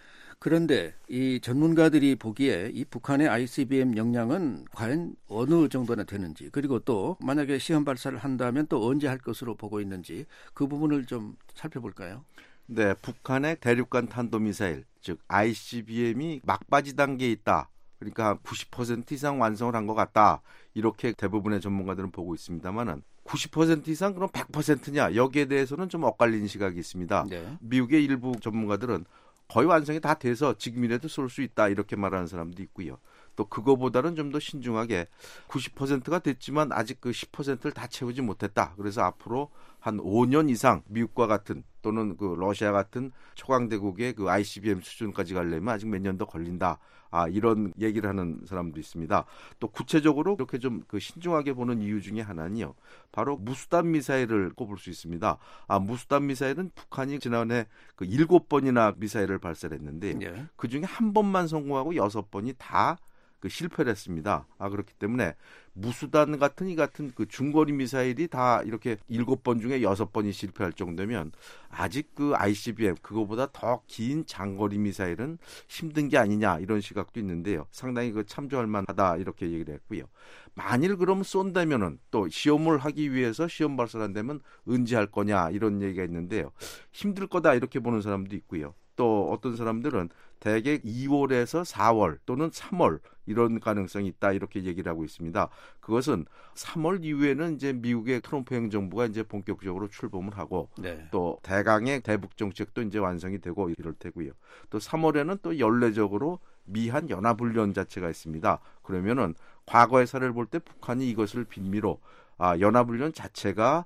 그런데 이 전문가들이 보기에 이 북한의 아이씨비엠 역량은 과연 어느 정도나 되는지 그리고 또 만약에 시험 발사를 한다면 또 언제 할 것으로 보고 있는지 그 부분을 좀 살펴볼까요? 네, 북한의 대륙간 탄도미사일, 즉 아이씨비엠이 막바지 단계에 있다. 그러니까 구십 퍼센트 이상 완성을 한 것 같다. 이렇게 대부분의 전문가들은 보고 있습니다만은 구십 퍼센트 이상 그럼 백 퍼센트냐? 여기에 대해서는 좀 엇갈리는 시각이 있습니다. 네. 미국의 일부 전문가들은 거의 완성이 다 돼서 지금이라도 쏠 수 있다. 이렇게 말하는 사람도 있고요. 또 그거보다는 좀 더 신중하게 구십 퍼센트가 됐지만 아직 그 십 퍼센트를 다 채우지 못했다. 그래서 앞으로 한 오 년 이상 미국과 같은 또는 그 러시아 같은 초강대국의 그 아이씨비엠 수준까지 가려면 아직 몇 년 더 걸린다. 아, 이런 얘기를 하는 사람도 있습니다. 또 구체적으로 이렇게 좀 그 신중하게 보는 이유 중에 하나는요. 바로 무수단 미사일을 꼽을 수 있습니다. 아, 무수단 미사일은 북한이 지난해 그 일곱 번이나 미사일을 발사했는데 네. 그중에 한 번만 성공하고 여섯 번이 다 그 실패를 했습니다. 아, 그렇기 때문에 무수단 같은 이 같은 그 중거리 미사일이 다 이렇게 일곱 번 중에 여섯 번이 실패할 정도면 아직 그 아이씨비엠 그거보다 더 긴 장거리 미사일은 힘든 게 아니냐 이런 시각도 있는데요. 상당히 그 참조할 만하다 이렇게 얘기를 했고요. 만일 그럼 쏜다면은 또 시험을 하기 위해서 시험 발사를 한다면 언제 할 거냐 이런 얘기가 있는데요. 힘들 거다 이렇게 보는 사람도 있고요. 또 어떤 사람들은 대개 이월에서 사월 또는 삼월 이런 가능성이 있다 이렇게 얘기를 하고 있습니다. 그것은 삼월 이후에는 이제 미국의 트럼프 행정부가 이제 본격적으로 출범을 하고 네. 또 대강의 대북 정책도 이제 완성이 되고 이럴 테고요. 또 삼월에는 또 연례적으로 미한 연합훈련 자체가 있습니다. 그러면은 과거의 사례를 볼 때 북한이 이것을 빈미로 아, 연합훈련 자체가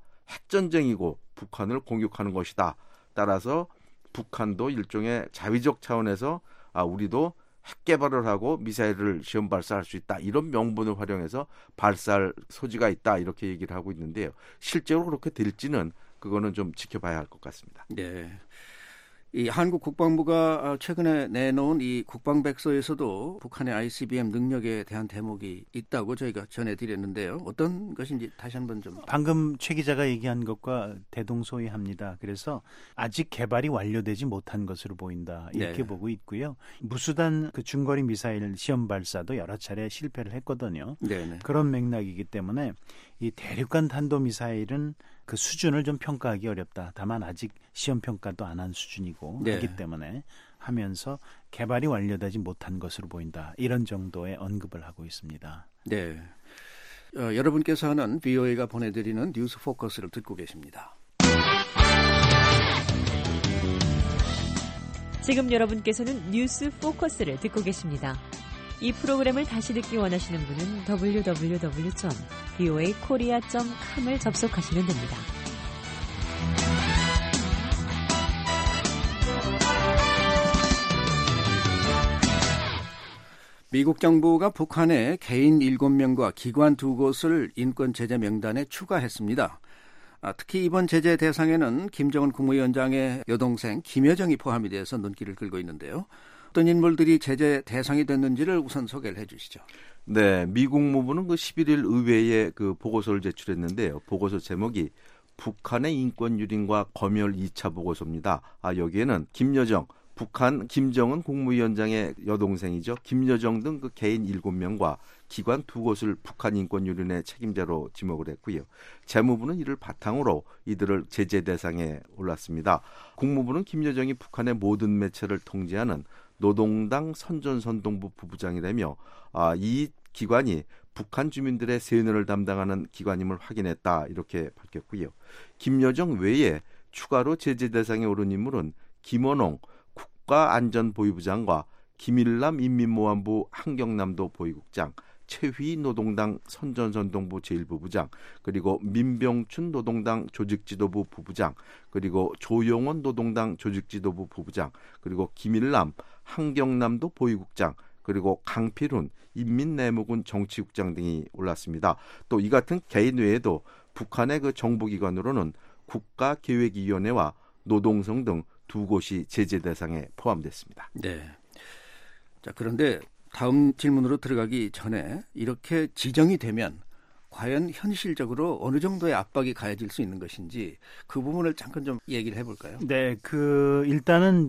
핵전쟁이고 북한을 공격하는 것이다. 따라서 북한도 일종의 자위적 차원에서 아, 우리도 핵 개발을 하고 미사일을 시험 발사할 수 있다. 이런 명분을 활용해서 발사할 소지가 있다. 이렇게 얘기를 하고 있는데요. 실제로 그렇게 될지는 그거는 좀 지켜봐야 할 것 같습니다. 네. 이 한국 국방부가 최근에 내놓은 이 국방백서에서도 북한의 아이씨비엠 능력에 대한 대목이 있다고 저희가 전해드렸는데요. 어떤 것인지 다시 한번 좀. 방금 최 기자가 얘기한 것과 대동소이합니다. 그래서 아직 개발이 완료되지 못한 것으로 보인다. 이렇게 네. 보고 있고요. 무수단 그 중거리 미사일 시험 발사도 여러 차례 실패를 했거든요. 네네. 그런 맥락이기 때문에 이 대륙간 탄도미사일은 그 수준을 좀 평가하기 어렵다. 다만 아직 시험 평가도 안 한 수준이고 네. 하기 때문에 하면서 개발이 완료되지 못한 것으로 보인다. 이런 정도의 언급을 하고 있습니다. 네, 어, 여러분께서는 브이오에이가 보내드리는 뉴스 포커스를 듣고 계십니다. 지금 여러분께서는 뉴스 포커스를 듣고 계십니다. 이 프로그램을 다시 듣기 원하시는 분은 더블유 더블유 더블유 점 브이오에이 코리아 점 컴을 접속하시면 됩니다. 미국 정부가 북한의 개인 일곱 명과 기관 두 곳을 인권 제재 명단에 추가했습니다. 아, 특히 이번 제재 대상에는 김정은 국무위원장의 여동생 김여정이 포함이 돼서 눈길을 끌고 있는데요. 어떤 인물들이 제재 대상이 됐는지를 우선 소개를 해 주시죠. 네, 미 국무부는 그 십일 일 의회에 그 보고서를 제출했는데요. 보고서 제목이 북한의 인권 유린과 검열 이 차 보고서입니다. 아, 여기에는 김여정, 북한 김정은 국무위원장의 여동생이죠. 김여정 등 그 개인 일곱 명과 기관 두 곳을 북한 인권 유린의 책임자로 지목을 했고요. 재무부는 이를 바탕으로 이들을 제재 대상에 올랐습니다. 국무부는 김여정이 북한의 모든 매체를 통제하는 노동당 선전선동부 부부장이라며 아, 이 기관이 북한 주민들의 세뇌를 담당하는 기관임을 확인했다 이렇게 밝혔고요. 김여정 외에 추가로 제재 대상에 오른 인물은 김원홍 국가안전보위부장과 김일남 인민모함부 한경남도 보위국장, 최휘 노동당 선전선동부 제일부 부장, 그리고 민병춘 노동당 조직지도부 부부장, 그리고 조용원 노동당 조직지도부 부부장, 그리고 김일남 한경남도 보위국장, 그리고 강필훈 인민내무군 정치국장 등이 올랐습니다. 또 이 같은 개인 외에도 북한의 그 정부기관으로는 국가계획위원회와 노동성 등 두 곳이 제재 대상에 포함됐습니다. 네. 자, 그런데 다음 질문으로 들어가기 전에 이렇게 지정이 되면 과연 현실적으로 어느 정도의 압박이 가해질 수 있는 것인지 그 부분을 잠깐 좀 얘기를 해볼까요? 네, 그 일단은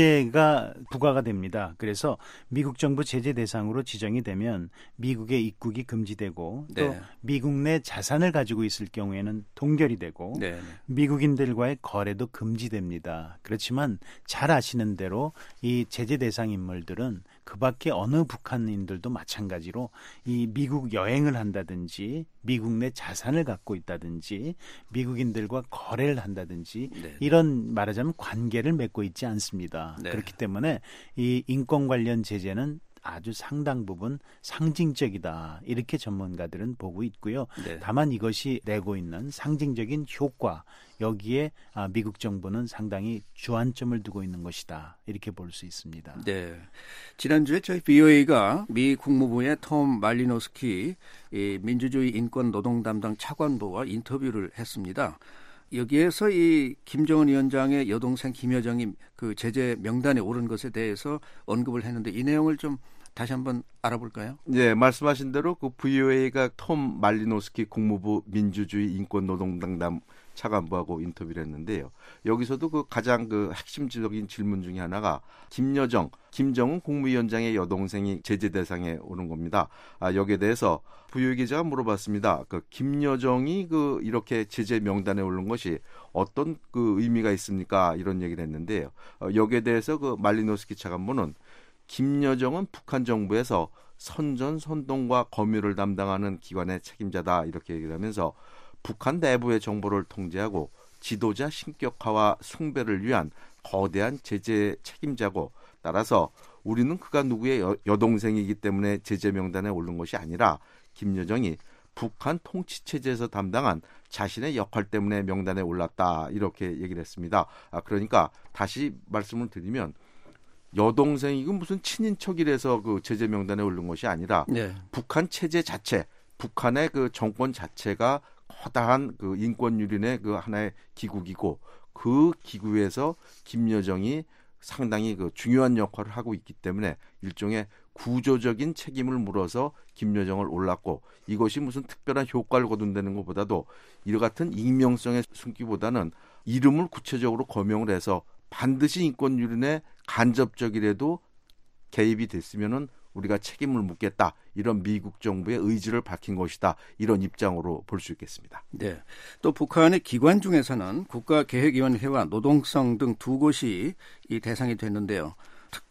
제재가 부과가 됩니다. 그래서 미국 정부 제재 대상으로 지정이 되면 미국의 입국이 금지되고 또 네. 미국 내 자산을 가지고 있을 경우에는 동결이 되고 네. 미국인들과의 거래도 금지됩니다. 그렇지만 잘 아시는 대로 이 제재 대상 인물들은 그밖에 어느 북한인들도 마찬가지로 이 미국 여행을 한다든지 미국 내 자산을 갖고 있다든지 미국인들과 거래를 한다든지 네. 이런 말하자면 관계를 맺고 있지 않습니다. 네. 그렇기 때문에 이 인권 관련 제재는 아주 상당 부분 상징적이다. 이렇게 전문가들은 보고 있고요. 네. 다만 이것이 내고 있는 상징적인 효과, 여기에 미국 정부는 상당히 주안점을 두고 있는 것이다. 이렇게 볼 수 있습니다. 네. 지난주에 저희 브이오에이가 미 국무부의 톰 말리노스키 민주주의 인권 노동 담당 차관보와 인터뷰를 했습니다. 여기에서 이 김정은 위원장의 여동생 김여정이 그 제재 명단에 오른 것에 대해서 언급을 했는데 이 내용을 좀 다시 한번 알아볼까요? 네, 말씀하신 대로 그 브이오에이가 톰 말리노스키 국무부 민주주의 인권 노동당담 차관부하고 인터뷰를 했는데요. 여기서도 그 가장 그 핵심적인 질문 중에 하나가 김여정, 김정은 국무위원장의 여동생이 제재 대상에 오른 겁니다. 아, 여기에 대해서 브이오에이 기자가 물어봤습니다. 그 김여정이 그 이렇게 제재 명단에 오른 것이 어떤 그 의미가 있습니까? 이런 얘기를 했는데요. 어, 여기에 대해서 그 말리노스키 차관부는 김여정은 북한 정부에서 선전, 선동과 검열을 담당하는 기관의 책임자다 이렇게 얘기를 하면서 북한 내부의 정보를 통제하고 지도자 신격화와 숭배를 위한 거대한 제재 책임자고 따라서 우리는 그가 누구의 여, 여동생이기 때문에 제재 명단에 오른 것이 아니라 김여정이 북한 통치체제에서 담당한 자신의 역할 때문에 명단에 올랐다 이렇게 얘기를 했습니다. 아, 그러니까 다시 말씀을 드리면 여동생이고 무슨 친인척이라서 그 제재 명단에 오른 것이 아니라 네. 북한 체제 자체, 북한의 그 정권 자체가 커다란 그 인권 유린의 그 하나의 기국이고 그 기구에서 김여정이 상당히 그 중요한 역할을 하고 있기 때문에 일종의 구조적인 책임을 물어서 김여정을 올랐고 이것이 무슨 특별한 효과를 거둔다는 것보다도 이와 같은 익명성의 숨기보다는 이름을 구체적으로 거명을 해서 반드시 인권 유린에 간접적이라도 개입이 됐으면은 우리가 책임을 묻겠다. 이런 미국 정부의 의지를 밝힌 것이다. 이런 입장으로 볼 수 있겠습니다. 네. 또 북한의 기관 중에서는 국가계획위원회와 노동성 등 두 곳이 이 대상이 됐는데요.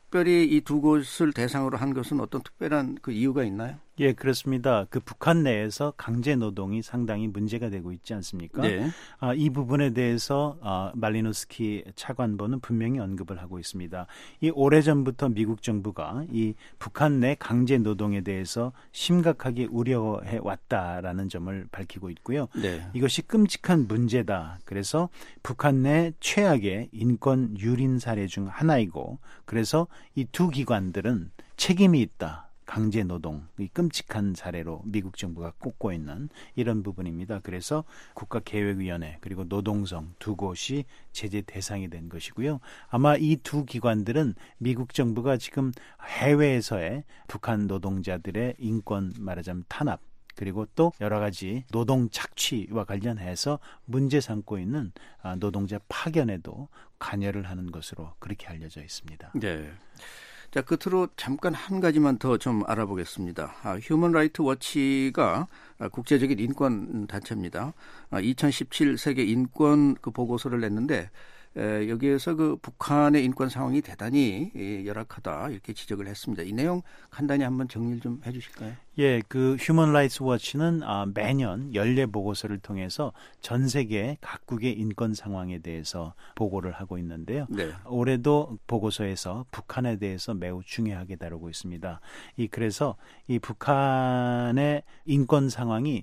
특별히 이 두 곳을 대상으로 한 것은 어떤 특별한 그 이유가 있나요? 예, 그렇습니다. 그 북한 내에서 강제 노동이 상당히 문제가 되고 있지 않습니까? 네. 아, 이 부분에 대해서 아, 말리노스키 차관보는 분명히 언급을 하고 있습니다. 이 오래전부터 미국 정부가 이 북한 내 강제 노동에 대해서 심각하게 우려해 왔다라는 점을 밝히고 있고요. 네. 이것이 끔찍한 문제다. 그래서 북한 내 최악의 인권 유린 사례 중 하나이고, 그래서 이 두 기관들은 책임이 있다. 강제 노동, 이 끔찍한 사례로 미국 정부가 꼽고 있는 이런 부분입니다. 그래서 국가계획위원회 그리고 노동성 두 곳이 제재 대상이 된 것이고요. 아마 이 두 기관들은 미국 정부가 지금 해외에서의 북한 노동자들의 인권 말하자면 탄압, 그리고 또 여러 가지 노동 착취와 관련해서 문제 삼고 있는 노동자 파견에도 관여를 하는 것으로 그렇게 알려져 있습니다. 네. 자, 끝으로 잠깐 한 가지만 더 좀 알아보겠습니다. 아, 휴먼 라이트 워치가 국제적인 인권 단체입니다. 아, 이천십칠 세계 인권 그 보고서를 냈는데 에, 여기에서 그 북한의 인권 상황이 대단히 예, 열악하다 이렇게 지적을 했습니다. 이 내용 간단히 한번 정리를 좀 해주실까요? 예, 그 휴먼 라이트 워치는 아, 매년 연례 보고서를 통해서 전 세계 각국의 인권 상황에 대해서 보고를 하고 있는데요. 네. 올해도 보고서에서 북한에 대해서 매우 중요하게 다루고 있습니다. 이 그래서 이 북한의 인권 상황이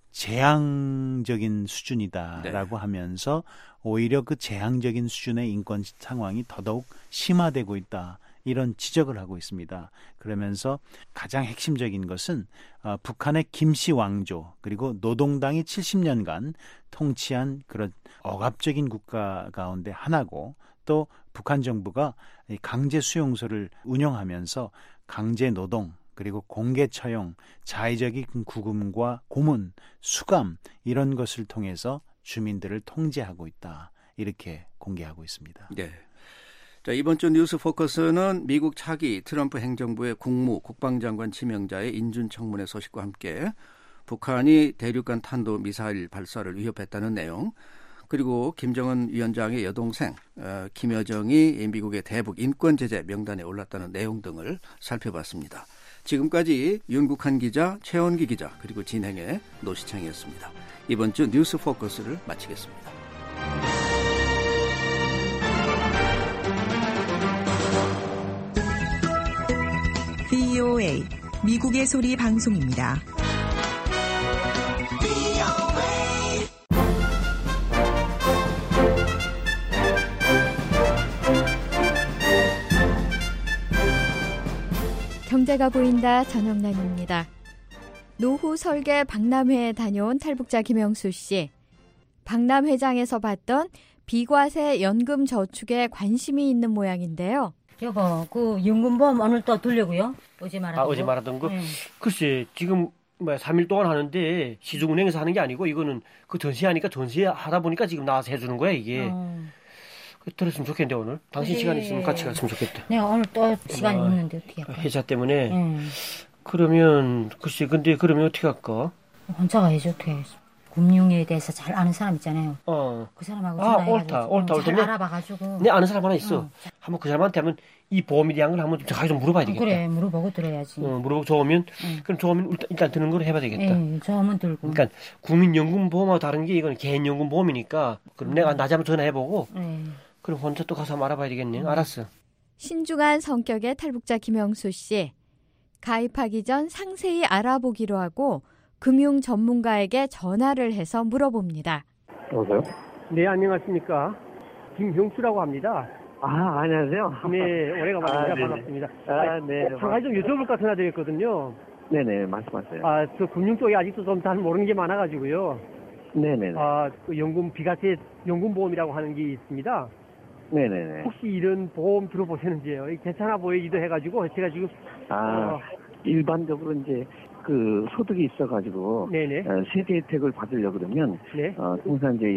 재앙적인 수준이다라고 네. 하면서 오히려 그 재앙적인 수준의 인권 상황이 더더욱 심화되고 있다. 이런 지적을 하고 있습니다. 그러면서 가장 핵심적인 것은 어, 북한의 김씨 왕조 그리고 노동당이 칠십 년간 통치한 그런 억압적인 국가 가운데 하나고, 또 북한 정부가 강제 수용소를 운영하면서 강제 노동 그리고 공개 처형, 자의적인 구금과 고문, 수감 이런 것을 통해서 주민들을 통제하고 있다. 이렇게 공개하고 있습니다. 네. 자, 이번 주 뉴스 포커스는 미국 차기 트럼프 행정부의 국무, 국방장관 지명자의 인준 청문회 소식과 함께 북한이 대륙간 탄도 미사일 발사를 위협했다는 내용, 그리고 김정은 위원장의 여동생 어, 김여정이 미국의 대북 인권 제재 명단에 올랐다는 내용 등을 살펴봤습니다. 지금까지 윤국한 기자, 최원기 기자, 그리고 진행의 노시창이었습니다. 이번 주 뉴스 포커스를 마치겠습니다. 브이오에이 미국의 소리 방송입니다. 경제가 보인다. 전영란입니다. 노후 설계 박람회에 다녀온 탈북자 김영수 씨. 박람회장에서 봤던 비과세 연금 저축에 관심이 있는 모양인데요. 여보, 그 연금보험 오늘 또 들려고요? 어제 말하던 아, 거? 어제 말하던 거? 네. 글쎄, 지금 뭐 삼 일 동안 하는데 시중은행에서 하는 게 아니고 이거는 그 전시하니까 전시하다 보니까 지금 나와서 해주는 거야, 이게. 어. 들었으면 좋겠는데 오늘. 당신 네. 시간 있으면 같이 갔으면 좋겠다. 네, 오늘 또 시간이 어, 없는데 어떻게 할까? 회사 때문에. 음. 그러면 글쎄, 근데 그러면 어떻게 할까? 혼자 가야지 어떻게 해야지. 금융에 대해서 잘 아는 사람 있잖아요. 어. 그 사람하고 아, 전화해가지고 옳다, 옳다, 옳다. 잘 네. 알아봐가지고. 네, 아는 사람 하나 있어. 어. 한번 그 사람한테 한번 이 보험에 대한 걸 한번 좀 자기 좀 물어봐야 되겠다. 어, 그래, 물어보고 들어야지. 어, 물어보고 좋으면, 응. 그럼 좋으면 일단, 일단 드는 걸 해봐야 되겠다. 예, 좋으면 들고. 그러니까 국민연금보험하고 다른 게 이건 개인연금보험이니까 그럼 음. 내가 낮에 한번 전화해보고 예. 그럼 혼자 또 가서 한번 알아봐야 되겠네. 음. 알았어. 신중한 성격의 탈북자 김영수 씨. 가입하기 전 상세히 알아보기로 하고 금융 전문가에게 전화를 해서 물어봅니다. 여보세요? 네, 안녕하십니까. 김형수라고 합니다. 아, 안녕하세요. 네, 오래가 많습니다. 아, 반갑습니다. 아, 네. 한 가지 좀 여쭤볼까 전화드렸거든요. 네네, 말씀하세요. 아, 저 금융 쪽에 아직도 좀 잘 모르는 게 많아가지고요. 네네네. 아, 그 연금, 비과세 연금보험이라고 하는 게 있습니다. 네네네. 혹시 이런 보험 들어보셨는지요? 괜찮아 보이기도 해가지고 제가 지금 아, 어, 일반적으로 이제 그 소득이 있어가지고 네네. 어, 세제 혜택을 받으려고 그러면 네. 어, 통상 이제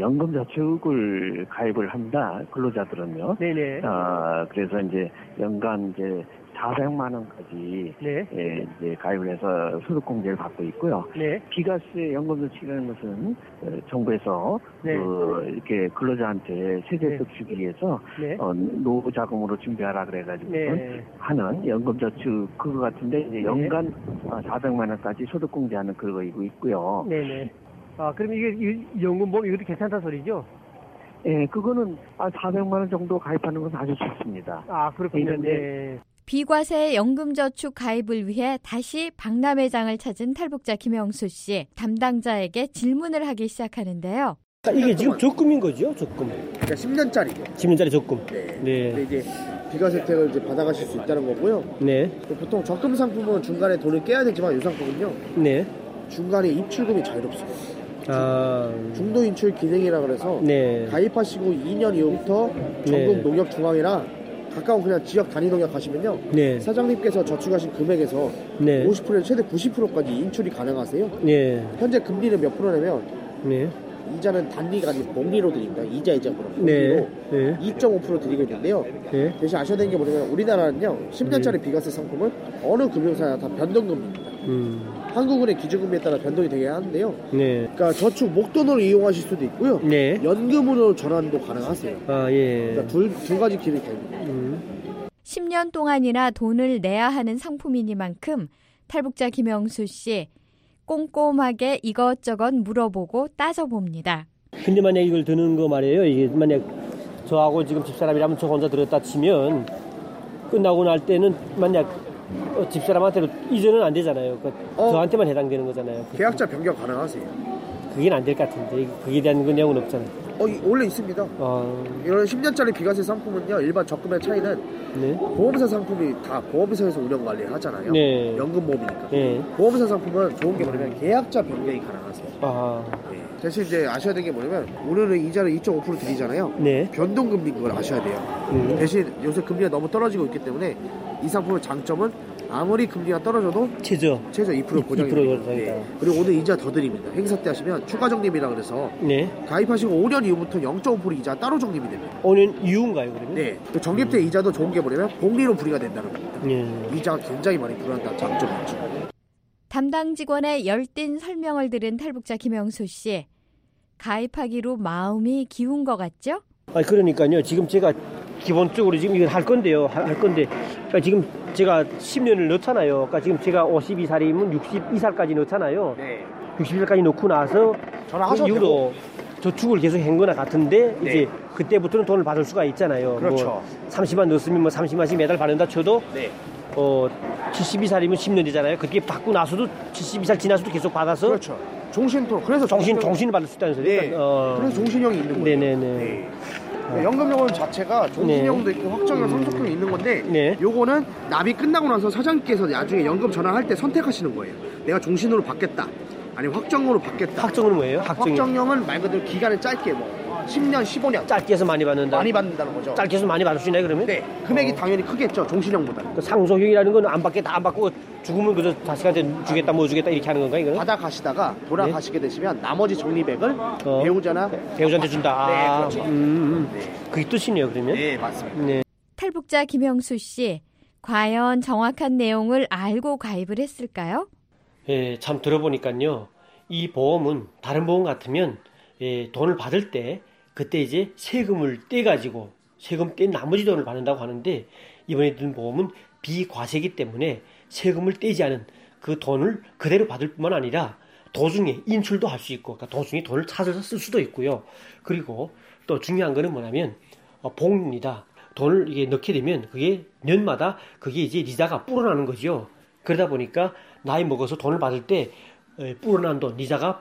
연금저축을 가입을 합니다. 근로자들은요. 네네. 어, 그래서 이제 연간 이제 사백만 원까지 네. 예, 이제 가입을 해서 소득공제를 받고 있고요. 네. 비과세 연금저축이라는 것은 어, 정부에서 네. 그 이렇게 근로자한테 세제적 네. 주기 위해서 네. 어, 노후 자금으로 준비하라 그래가지고 네. 하는 연금저축 그거 같은데 이제 연간 네. 사백만 원까지 소득공제하는 그거 있고요. 네네. 아 그럼 이게 이 연금보험 이것도 괜찮다 소리죠? 예, 그거는 한 사백만 원 정도 가입하는 건 아주 좋습니다. 아, 그렇군요. 네. 비과세 연금저축 가입을 위해 다시 박람회장을 찾은 탈북자 김영수 씨. 담당자에게 질문을 하기 시작하는데요. 이게 지금 적금인 거죠? 적금. 그러니까 십 년짜리. 십 년짜리 적금. 네. 네. 근데 이제 비과세 혜택을 이제 받아가실 수 있다는 거고요. 네. 보통 적금 상품은 중간에 돈을 깨야 되지만 이 상품은요. 네. 중간에 입출금이 자유롭습니다. 아... 중도 인출 기능이라 그래서 네. 가입하시고 이 년 이후부터 전국 네. 농협 중앙이나 가까운 그냥 지역 단위 농협 가시면요. 네. 사장님께서 저축하신 금액에서 네. 오십 퍼센트 최대 구십 퍼센트까지 인출이 가능하세요. 네. 현재 금리는 몇 프로냐면 네. 이자는 단리가 아니고 복리로 드립니다. 이자 이자 그럼 네. 복리로 네. 이 점 오 퍼센트 드리고 있는데요. 네. 대신 아셔야 되는 게 뭐냐면 우리나라는요. 십 년짜리 네. 비과세 상품은 어느 금융사나 다 변동금리입니다. 음. 한국은행 기준금리에 따라 변동이 되게 하는데요. 네. 그러니까 저축 목돈으로 이용하실 수도 있고요. 네. 연금으로 전환도 가능하세요. 아 예. 그러니까 둘, 두 가지 기능이 됩니다. 음. 십 년 동안이나 돈을 내야 하는 상품이니만큼 탈북자 김영수 씨 꼼꼼하게 이것저것 물어보고 따져봅니다. 근데 만약 이걸 드는 거 말이에요. 이게 만약 저하고 지금 집사람이라면 저 혼자 들었다 치면 끝나고 날 때는 만약 어, 집사람한테도 이전은 안 되잖아요. 그 어, 저한테만 해당되는 거잖아요. 계약자 변경 가능하세요? 그게 안 될 것 같은데 그게 대한 그 내용은 없잖아요. 어, 이, 원래 있습니다. 어... 이런 십 년짜리 비과세 상품은요. 일반 적금의 차이는 네? 보험사 상품이 다 보험사에서 운영 관리를 하잖아요. 네. 연금보험이니까. 네. 보험사 상품은 좋은 게 뭐냐면 계약자 변경이 가능하세요. 아... 네. 대신 이제 아셔야 되는 게 뭐냐면 우리는 이자를 이 점 오 퍼센트 드리잖아요. 네. 변동금리인 걸 아셔야 돼요. 음. 대신 요새 금리가 너무 떨어지고 있기 때문에 이 상품의 장점은 아무리 금리가 떨어져도 최저 최저 이 퍼센트 고정이 됩니다. 네. 그리고 오늘 이자 더 드립니다. 행사 때 하시면 추가 적립이라 그래서 네. 가입하시고 오 년 이후부터 영 점 오 퍼센트 이자 따로 적립이 됩니다. 오 년 이후인가요, 그러면? 네. 적립 때 음. 이자도 좋은 게 뭐냐면 복리로 불이가 된다는 겁니다. 네. 이자가 굉장히 많이 불어난다는 장점이 있죠. 담당 직원의 열띤 설명을 들은 탈북자 김영수 씨. 가입하기로 마음이 기운 것 같죠? 아, 그러니까요. 지금 제가 기본적으로 지금 이걸 할 건데요. 할 건데 그러니까 지금 제가 십 년을 넣잖아요. 그러니까 지금 제가 오십이 살이면 육십이 살까지 넣잖아요. 네. 육십이 살까지 넣고 나서 그 이후로 저축을 계속 한 거나 같은데 네. 이제 그때부터는 돈을 받을 수가 있잖아요. 그렇죠. 뭐 삼십만 넣었으면 뭐 삼십만씩 매달 받는다 쳐도 네. 어 칠십이 살이면 십 년이잖아요. 그렇게 받고 나서도 칠십이 살 지나서도 계속 받아서 그렇죠. 종신토 그래서 종신 종신을 받을 수 있다는 소리. 네. 어... 그래서 종신형이 있는 거예요. 네네네. 네. 네. 연금요금 자체가 종신형도 네. 있고 확정형, 상속형이 있는 건데 네. 요거는 납입 끝나고 나서 사장님께서 나중에 연금 전환할 때 선택하시는 거예요. 내가 종신으로 받겠다. 아니면 확정으로 받겠다. 확정은 뭐예요? 확정이. 확정형은 말 그대로 기간을 짧게 뭐 십 년, 십오 년. 짧게 해서 많이 받는다. 많이 받는다는 거죠. 짧게 해서 많이 받을 수 있나요, 그러면? 네. 금액이 어. 당연히 크겠죠. 종신형보다. 그 상속형이라는 건 안 받겠다, 안 받고 죽으면 그저 자식한테 주겠다, 뭐 주겠다 이렇게 하는 건가요, 이거는? 받아 가시다가 돌아가시게 네? 되시면 나머지 적립액을 어. 배우자나 배우자한테 준다. 네, 아, 그렇죠. 음, 네. 그게 뜻이네요, 그러면? 네, 맞습니다. 네. 탈북자 김영수 씨, 과연 정확한 내용을 알고 가입을 했을까요? 예, 참 들어보니까요. 이 보험은 다른 보험 같으면 예, 돈을 받을 때 그때 이제 세금을 떼가지고 세금 뗀 나머지 돈을 받는다고 하는데 이번에 든 보험은 비과세이기 때문에 세금을 떼지 않은 그 돈을 그대로 받을 뿐만 아니라 도중에 인출도 할 수 있고 그러니까 도중에 돈을 찾아서 쓸 수도 있고요. 그리고 또 중요한 거는 뭐냐면 어, 복리입니다. 돈을 이게 넣게 되면 그게 년마다 그게 이제 이자가 불어나는 거죠. 그러다 보니까 나이 먹어서 돈을 받을 때 에, 불어난 돈, 이자가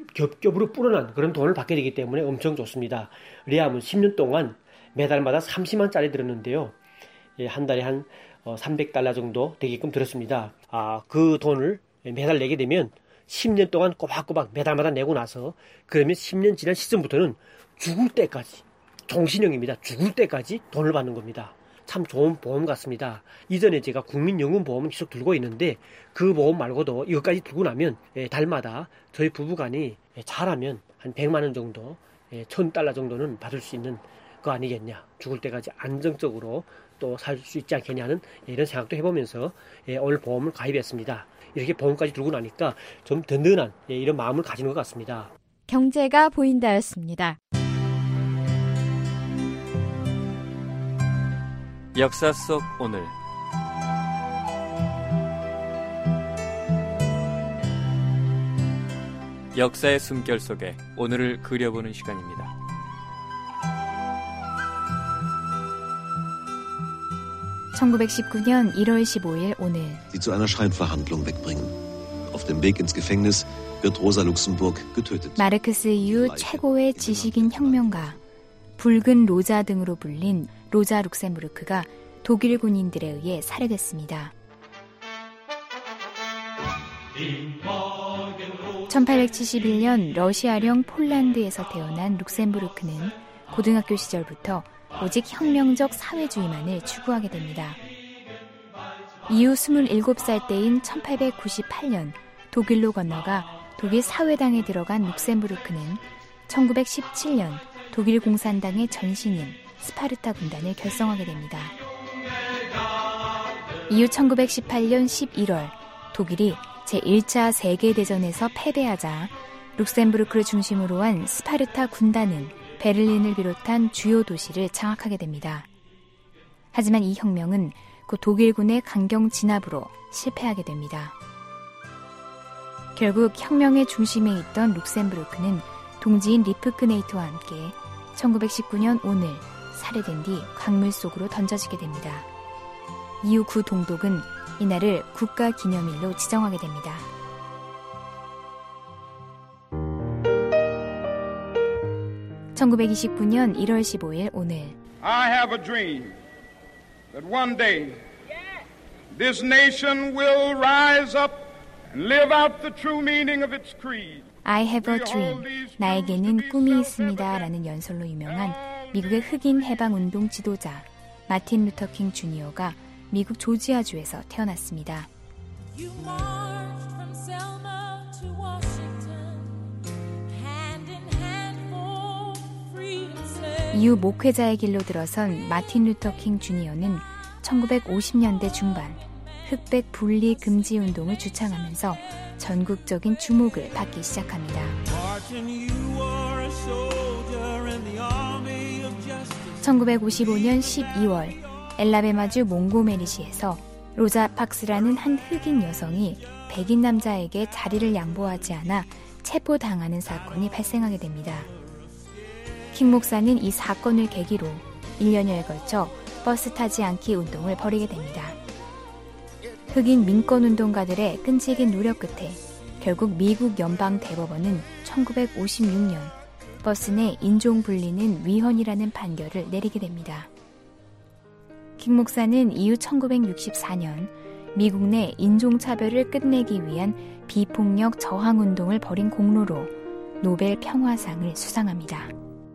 겹겹으로 불어난 그런 돈을 받게 되기 때문에 엄청 좋습니다. 레아은 십 년 동안 매달마다 삼십만짜리 들었는데요. 예, 한 달에 한 어, 삼백 달러 정도 되게끔 들었습니다. 아, 그 돈을 매달 내게 되면 십 년 동안 꼬박꼬박 매달마다 내고 나서 그러면 십 년 지난 시점부터는 죽을 때까지 종신형입니다. 죽을 때까지 돈을 받는 겁니다. 참 좋은 보험 같습니다. 이전에 제가 국민연금보험은 계속 들고 있는데 그 보험 말고도 이것까지 들고 나면 예, 달마다 저희 부부간이 예, 잘하면 한 백만 원 정도, 예, 천 달러 정도는 받을 수 있는 거 아니겠냐. 죽을 때까지 안정적으로 또 살 수 있지 않겠냐 하는 이런 생각도 해보면서 오늘 보험을 가입했습니다. 이렇게 보험까지 들고 나니까 좀 든든한 이런 마음을 가지는 것 같습니다. 경제가 보인다였습니다. 역사 속 오늘 역사의 숨결 속에 오늘을 그려보는 시간입니다. 천구백십구 년 일월 십오일 오늘 Sie zu einer Scheinverhandlung wegbringen. Auf dem Weg ins Gefängnis wird Rosa Luxemburg getötet. 마르크스 이후 최고의 지식인 혁명가, 붉은 로자 등으로 불린 로자 룩셈부르크가 독일 군인들에 의해 살해됐습니다. 천팔백칠십일 년 러시아령 폴란드에서 태어난 룩셈부르크는 고등학교 시절부터 오직 혁명적 사회주의만을 추구하게 됩니다. 이후 스물일곱 살 때인 천팔백구십팔 년 독일로 건너가 독일 사회당에 들어간 룩셈부르크는 천구백십칠 년 독일 공산당의 전신인 스파르타 군단을 결성하게 됩니다. 이후 천구백십팔 년 십일월 독일이 제일 차 세계대전에서 패배하자 룩셈부르크를 중심으로 한 스파르타 군단은 베를린을 비롯한 주요 도시를 장악하게 됩니다. 하지만 이 혁명은 곧 독일군의 강경 진압으로 실패하게 됩니다. 결국 혁명의 중심에 있던 룩셈부르크는 동지인 리프크네이트와 함께 천구백십구 년 오늘 살해된 뒤 강물 속으로 던져지게 됩니다. 이후 구 동독은 이날을 국가기념일로 지정하게 됩니다. 천구백이십구 년 일월 십오일 오늘 I have a dream that one day this nation will rise up and live out the true meaning of its creed. I have a dream. 나에게는 꿈이 있습니다. 라는 연설로 유명한 미국의 흑인 해방운동 지도자 마틴 루터킹 주니어가 미국 조지아주에서 태어났습니다. 이후 목회자의 길로 들어선 마틴 루터킹 주니어는 천구백오십 년대 중반 흑백 분리 금지 운동을 주창하면서 전국적인 주목을 받기 시작합니다. 천구백오십오 년 십이월 엘라베마주 몽고메리시에서 로자 박스라는 한 흑인 여성이 백인 남자에게 자리를 양보하지 않아 체포당하는 사건이 발생하게 됩니다. 킹 목사는 이 사건을 계기로 일 년여에 걸쳐 버스 타지 않기 운동을 벌이게 됩니다. 흑인 민권운동가들의 끈질긴 노력 끝에 결국 미국 연방대법원은 천구백오십육 년 버스 내 인종 분리는 위헌이라는 판결을 내리게 됩니다. 킹 목사는 이후 천구백육십사 년 미국 내 인종차별을 끝내기 위한 비폭력 저항운동을 벌인 공로로 노벨 평화상을 수상합니다.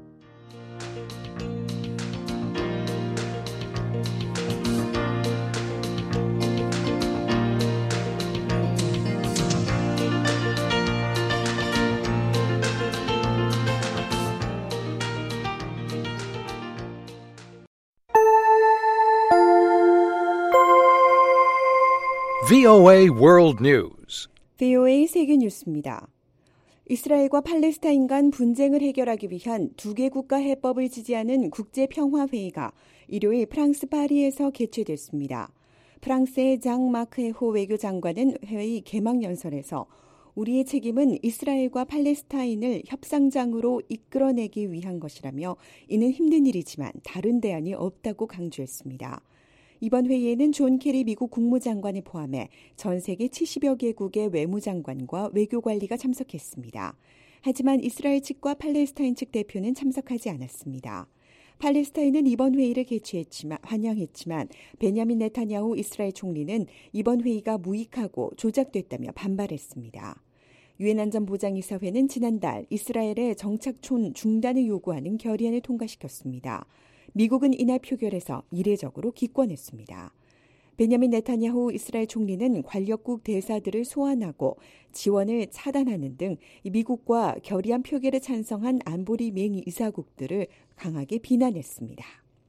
브이오에이 World News. 브이오에이 세계 뉴스입니다. 이스라엘과 팔레스타인 간 분쟁을 해결하기 위한 두 개 국가 해법을 지지하는 국제평화회의가 일요일 프랑스 파리에서 개최됐습니다. 프랑스의 장 마크 에호 외교장관은 회의 개막 연설에서 우리의 책임은 이스라엘과 팔레스타인을 협상장으로 이끌어내기 위한 것이라며 이는 힘든 일이지만 다른 대안이 없다고 강조했습니다. 이번 회의에는 존 케리 미국 국무장관을 포함해 전 세계 칠십여 개국의 외무장관과 외교관리가 참석했습니다. 하지만 이스라엘 측과 팔레스타인 측 대표는 참석하지 않았습니다. 팔레스타인은 이번 회의를 개최했지만 환영했지만 베냐민 네타냐후 이스라엘 총리는 이번 회의가 무익하고 조작됐다며 반발했습니다. 유엔 안전보장이사회는 지난달 이스라엘의 정착촌 중단을 요구하는 결의안을 통과시켰습니다. 미국은 이날 표결에서 이례적으로 기권했습니다. 베냐민 네타냐후 이스라엘 총리는 관력국 대사들을 소환하고 지원을 차단하는 등 미국과 결의안 표결에 찬성한 안보리 맹 이사국들을 강하게 비난했습니다.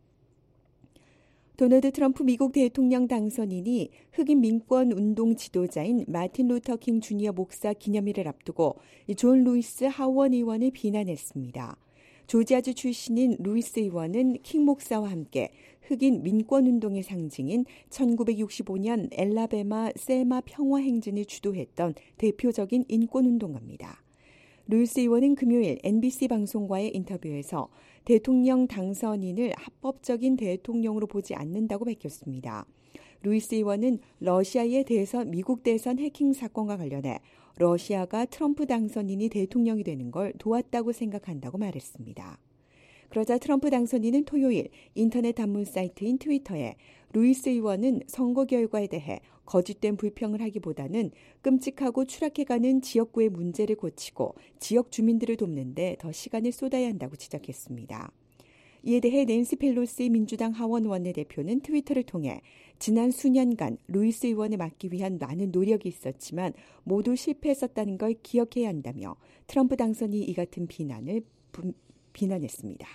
도널드 트럼프 미국 대통령 당선인이 흑인 민권 운동 지도자인 마틴 루터 킹 주니어 목사 기념일을 앞두고 존 루이스 하원 의원을 비난했습니다. 조지아주 출신인 루이스 의원은 킹 목사와 함께 흑인 민권운동의 상징인 천구백육십오 년 엘라베마 셀마 평화행진을 주도했던 대표적인 인권운동가입니다. 루이스 의원은 금요일 엔비씨 방송과의 인터뷰에서 대통령 당선인을 합법적인 대통령으로 보지 않는다고 밝혔습니다. 루이스 의원은 러시아의 대선, 미국 대선 해킹 사건과 관련해 러시아가 트럼프 당선인이 대통령이 되는 걸 도왔다고 생각한다고 말했습니다. 그러자 트럼프 당선인은 토요일 인터넷 단문 사이트인 트위터에 루이스 의원은 선거 결과에 대해 거짓된 불평을 하기보다는 끔찍하고 추락해가는 지역구의 문제를 고치고 지역 주민들을 돕는 데 더 시간을 쏟아야 한다고 지적했습니다. 이에 대해 낸시 펠로시 민주당 하원 원내대표는 트위터를 통해 지난 수년간 루이스 의원을 막기 위한 많은 노력이 있었지만 모두 실패했었다는 걸 기억해야 한다며 트럼프 당선이 이 같은 비난을 부, 비난했습니다.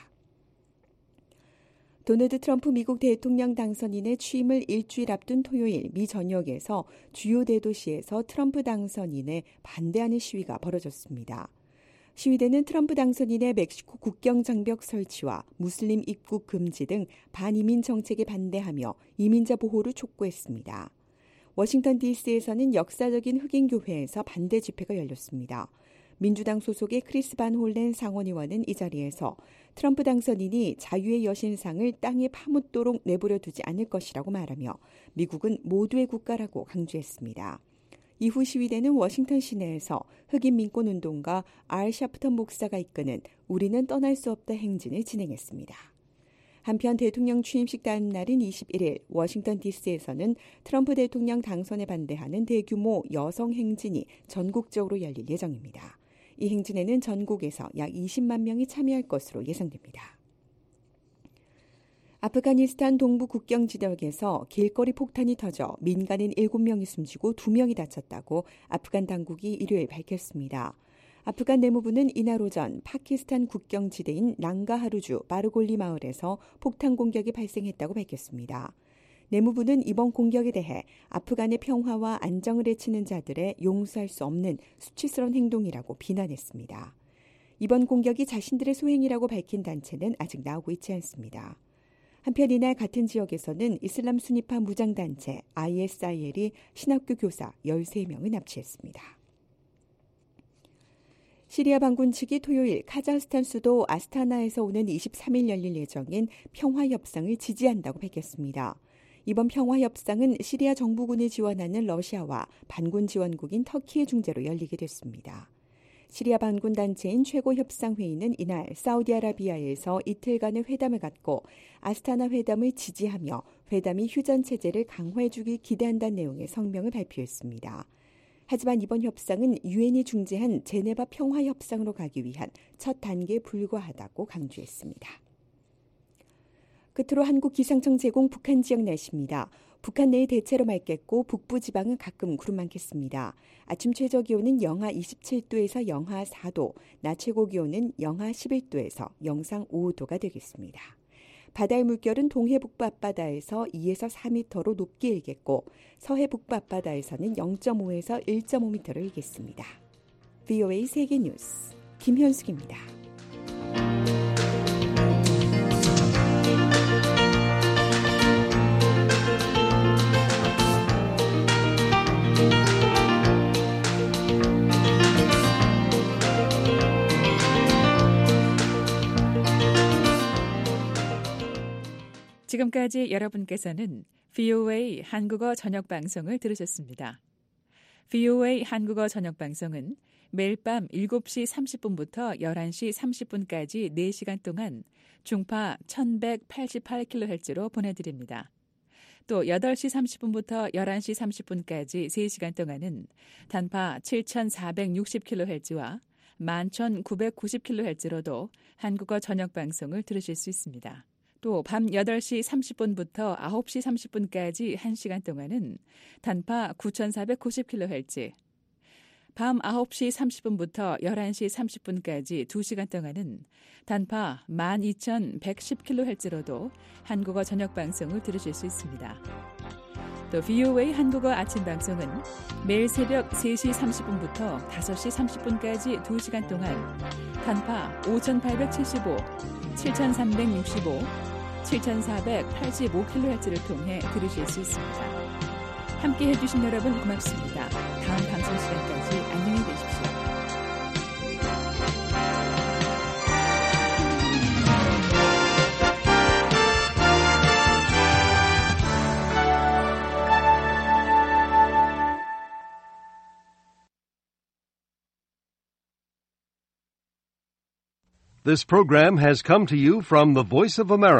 도널드 트럼프 미국 대통령 당선인의 취임을 일주일 앞둔 토요일 미 전역에서 주요 대도시에서 트럼프 당선인에 반대하는 시위가 벌어졌습니다. 시위대는 트럼프 당선인의 멕시코 국경 장벽 설치와 무슬림 입국 금지 등 반이민 정책에 반대하며 이민자 보호를 촉구했습니다. 워싱턴 디씨에서는 역사적인 흑인 교회에서 반대 집회가 열렸습니다. 민주당 소속의 크리스 반 홀렌 상원의원은 이 자리에서 트럼프 당선인이 자유의 여신상을 땅에 파묻도록 내버려 두지 않을 것이라고 말하며 미국은 모두의 국가라고 강조했습니다. 이후 시위대는 워싱턴 시내에서 흑인 민권운동가 알 샤프턴 목사가 이끄는 우리는 떠날 수 없다 행진을 진행했습니다. 한편 대통령 취임식 다음 날인 이십일 일 워싱턴 디씨에서는 트럼프 대통령 당선에 반대하는 대규모 여성 행진이 전국적으로 열릴 예정입니다. 이 행진에는 전국에서 약 이십만 명이 참여할 것으로 예상됩니다. 아프가니스탄 동부 국경 지역에서 길거리 폭탄이 터져 민간인 일곱 명이 숨지고 두 명이 다쳤다고 아프간 당국이 일요일 밝혔습니다. 아프간 내무부는 이날 오전 파키스탄 국경지대인 랑가하루주 바르골리 마을에서 폭탄 공격이 발생했다고 밝혔습니다. 내무부는 이번 공격에 대해 아프간의 평화와 안정을 해치는 자들의 용서할 수 없는 수치스러운 행동이라고 비난했습니다. 이번 공격이 자신들의 소행이라고 밝힌 단체는 아직 나오고 있지 않습니다. 한편 이날 같은 지역에서는 이슬람 순위파 무장단체 아이에스아이엘이 신학교 교사 열세 명을 납치했습니다. 시리아 반군 측이 토요일 카자흐스탄 수도 아스타나에서 오는 이십삼 일 열릴 예정인 평화협상을 지지한다고 밝혔습니다. 이번 평화협상은 시리아 정부군을 지원하는 러시아와 반군 지원국인 터키의 중재로 열리게 됐습니다. 시리아 반군 단체인 최고협상회의는 이날 사우디아라비아에서 이틀간의 회담을 갖고 아스타나 회담을 지지하며 회담이 휴전체제를 강화해주길 기대한다는 내용의 성명을 발표했습니다. 하지만 이번 협상은 유엔이 중재한 제네바 평화협상으로 가기 위한 첫 단계에 불과하다고 강조했습니다. 끝으로 한국기상청 제공 북한 지역 날씨입니다. 북한 내일 대체로 맑겠고 북부 지방은 가끔 구름 많겠습니다. 아침 최저 기온은 영하 이십칠 도에서 영하 사 도, 낮 최고 기온은 영하 십일 도에서 영상 오 도가 되겠습니다. 바다의 물결은 동해 북부 앞바다에서 이에서 사 미터로 높게 일겠고 서해 북부 앞바다에서는 영 점 오에서 일 점 오 미터를 일겠습니다. 브이오에이 세계뉴스 김현숙입니다. 지금까지 여러분께서는 브이오에이 한국어 저녁 방송을 들으셨습니다. 브이오에이 한국어 저녁 방송은 매일 밤 일곱 시 삼십 분부터 열한 시 삼십 분까지 네 시간 동안 중파 천백팔십팔 킬로헤르츠로 보내드립니다. 또 여덟 시 삼십 분부터 열한 시 삼십 분까지 세 시간 동안은 단파 칠천사백육십 킬로헤르츠와 만 천구백구십 킬로헤르츠로도 한국어 저녁 방송을 들으실 수 있습니다. 또 밤 여덟 시 삼십 분부터 아홉 시 삼십 분까지 한 시간 동안은 단파 구천사백구십 킬로헤르츠, 밤 아홉 시 삼십 분부터 열한 시 삼십 분까지 두 시간 동안은 단파 만 이천백십 킬로헤르츠로도 한국어 저녁 방송을 들으실 수 있습니다. 또 브이오에이 한국어 아침 방송은 매일 새벽 세 시 삼십 분부터 다섯 시 삼십 분까지 두 시간 동안 단파 오천팔백칠십오, 칠천삼백육십오, 칠천사백팔십오 킬로헤르츠를 통해 들으실 수 있습니다. 함께 해주신 여러분 고맙습니다. 다음 방송 시간까지 안녕히 계십시오. This program has come to you from the Voice of America.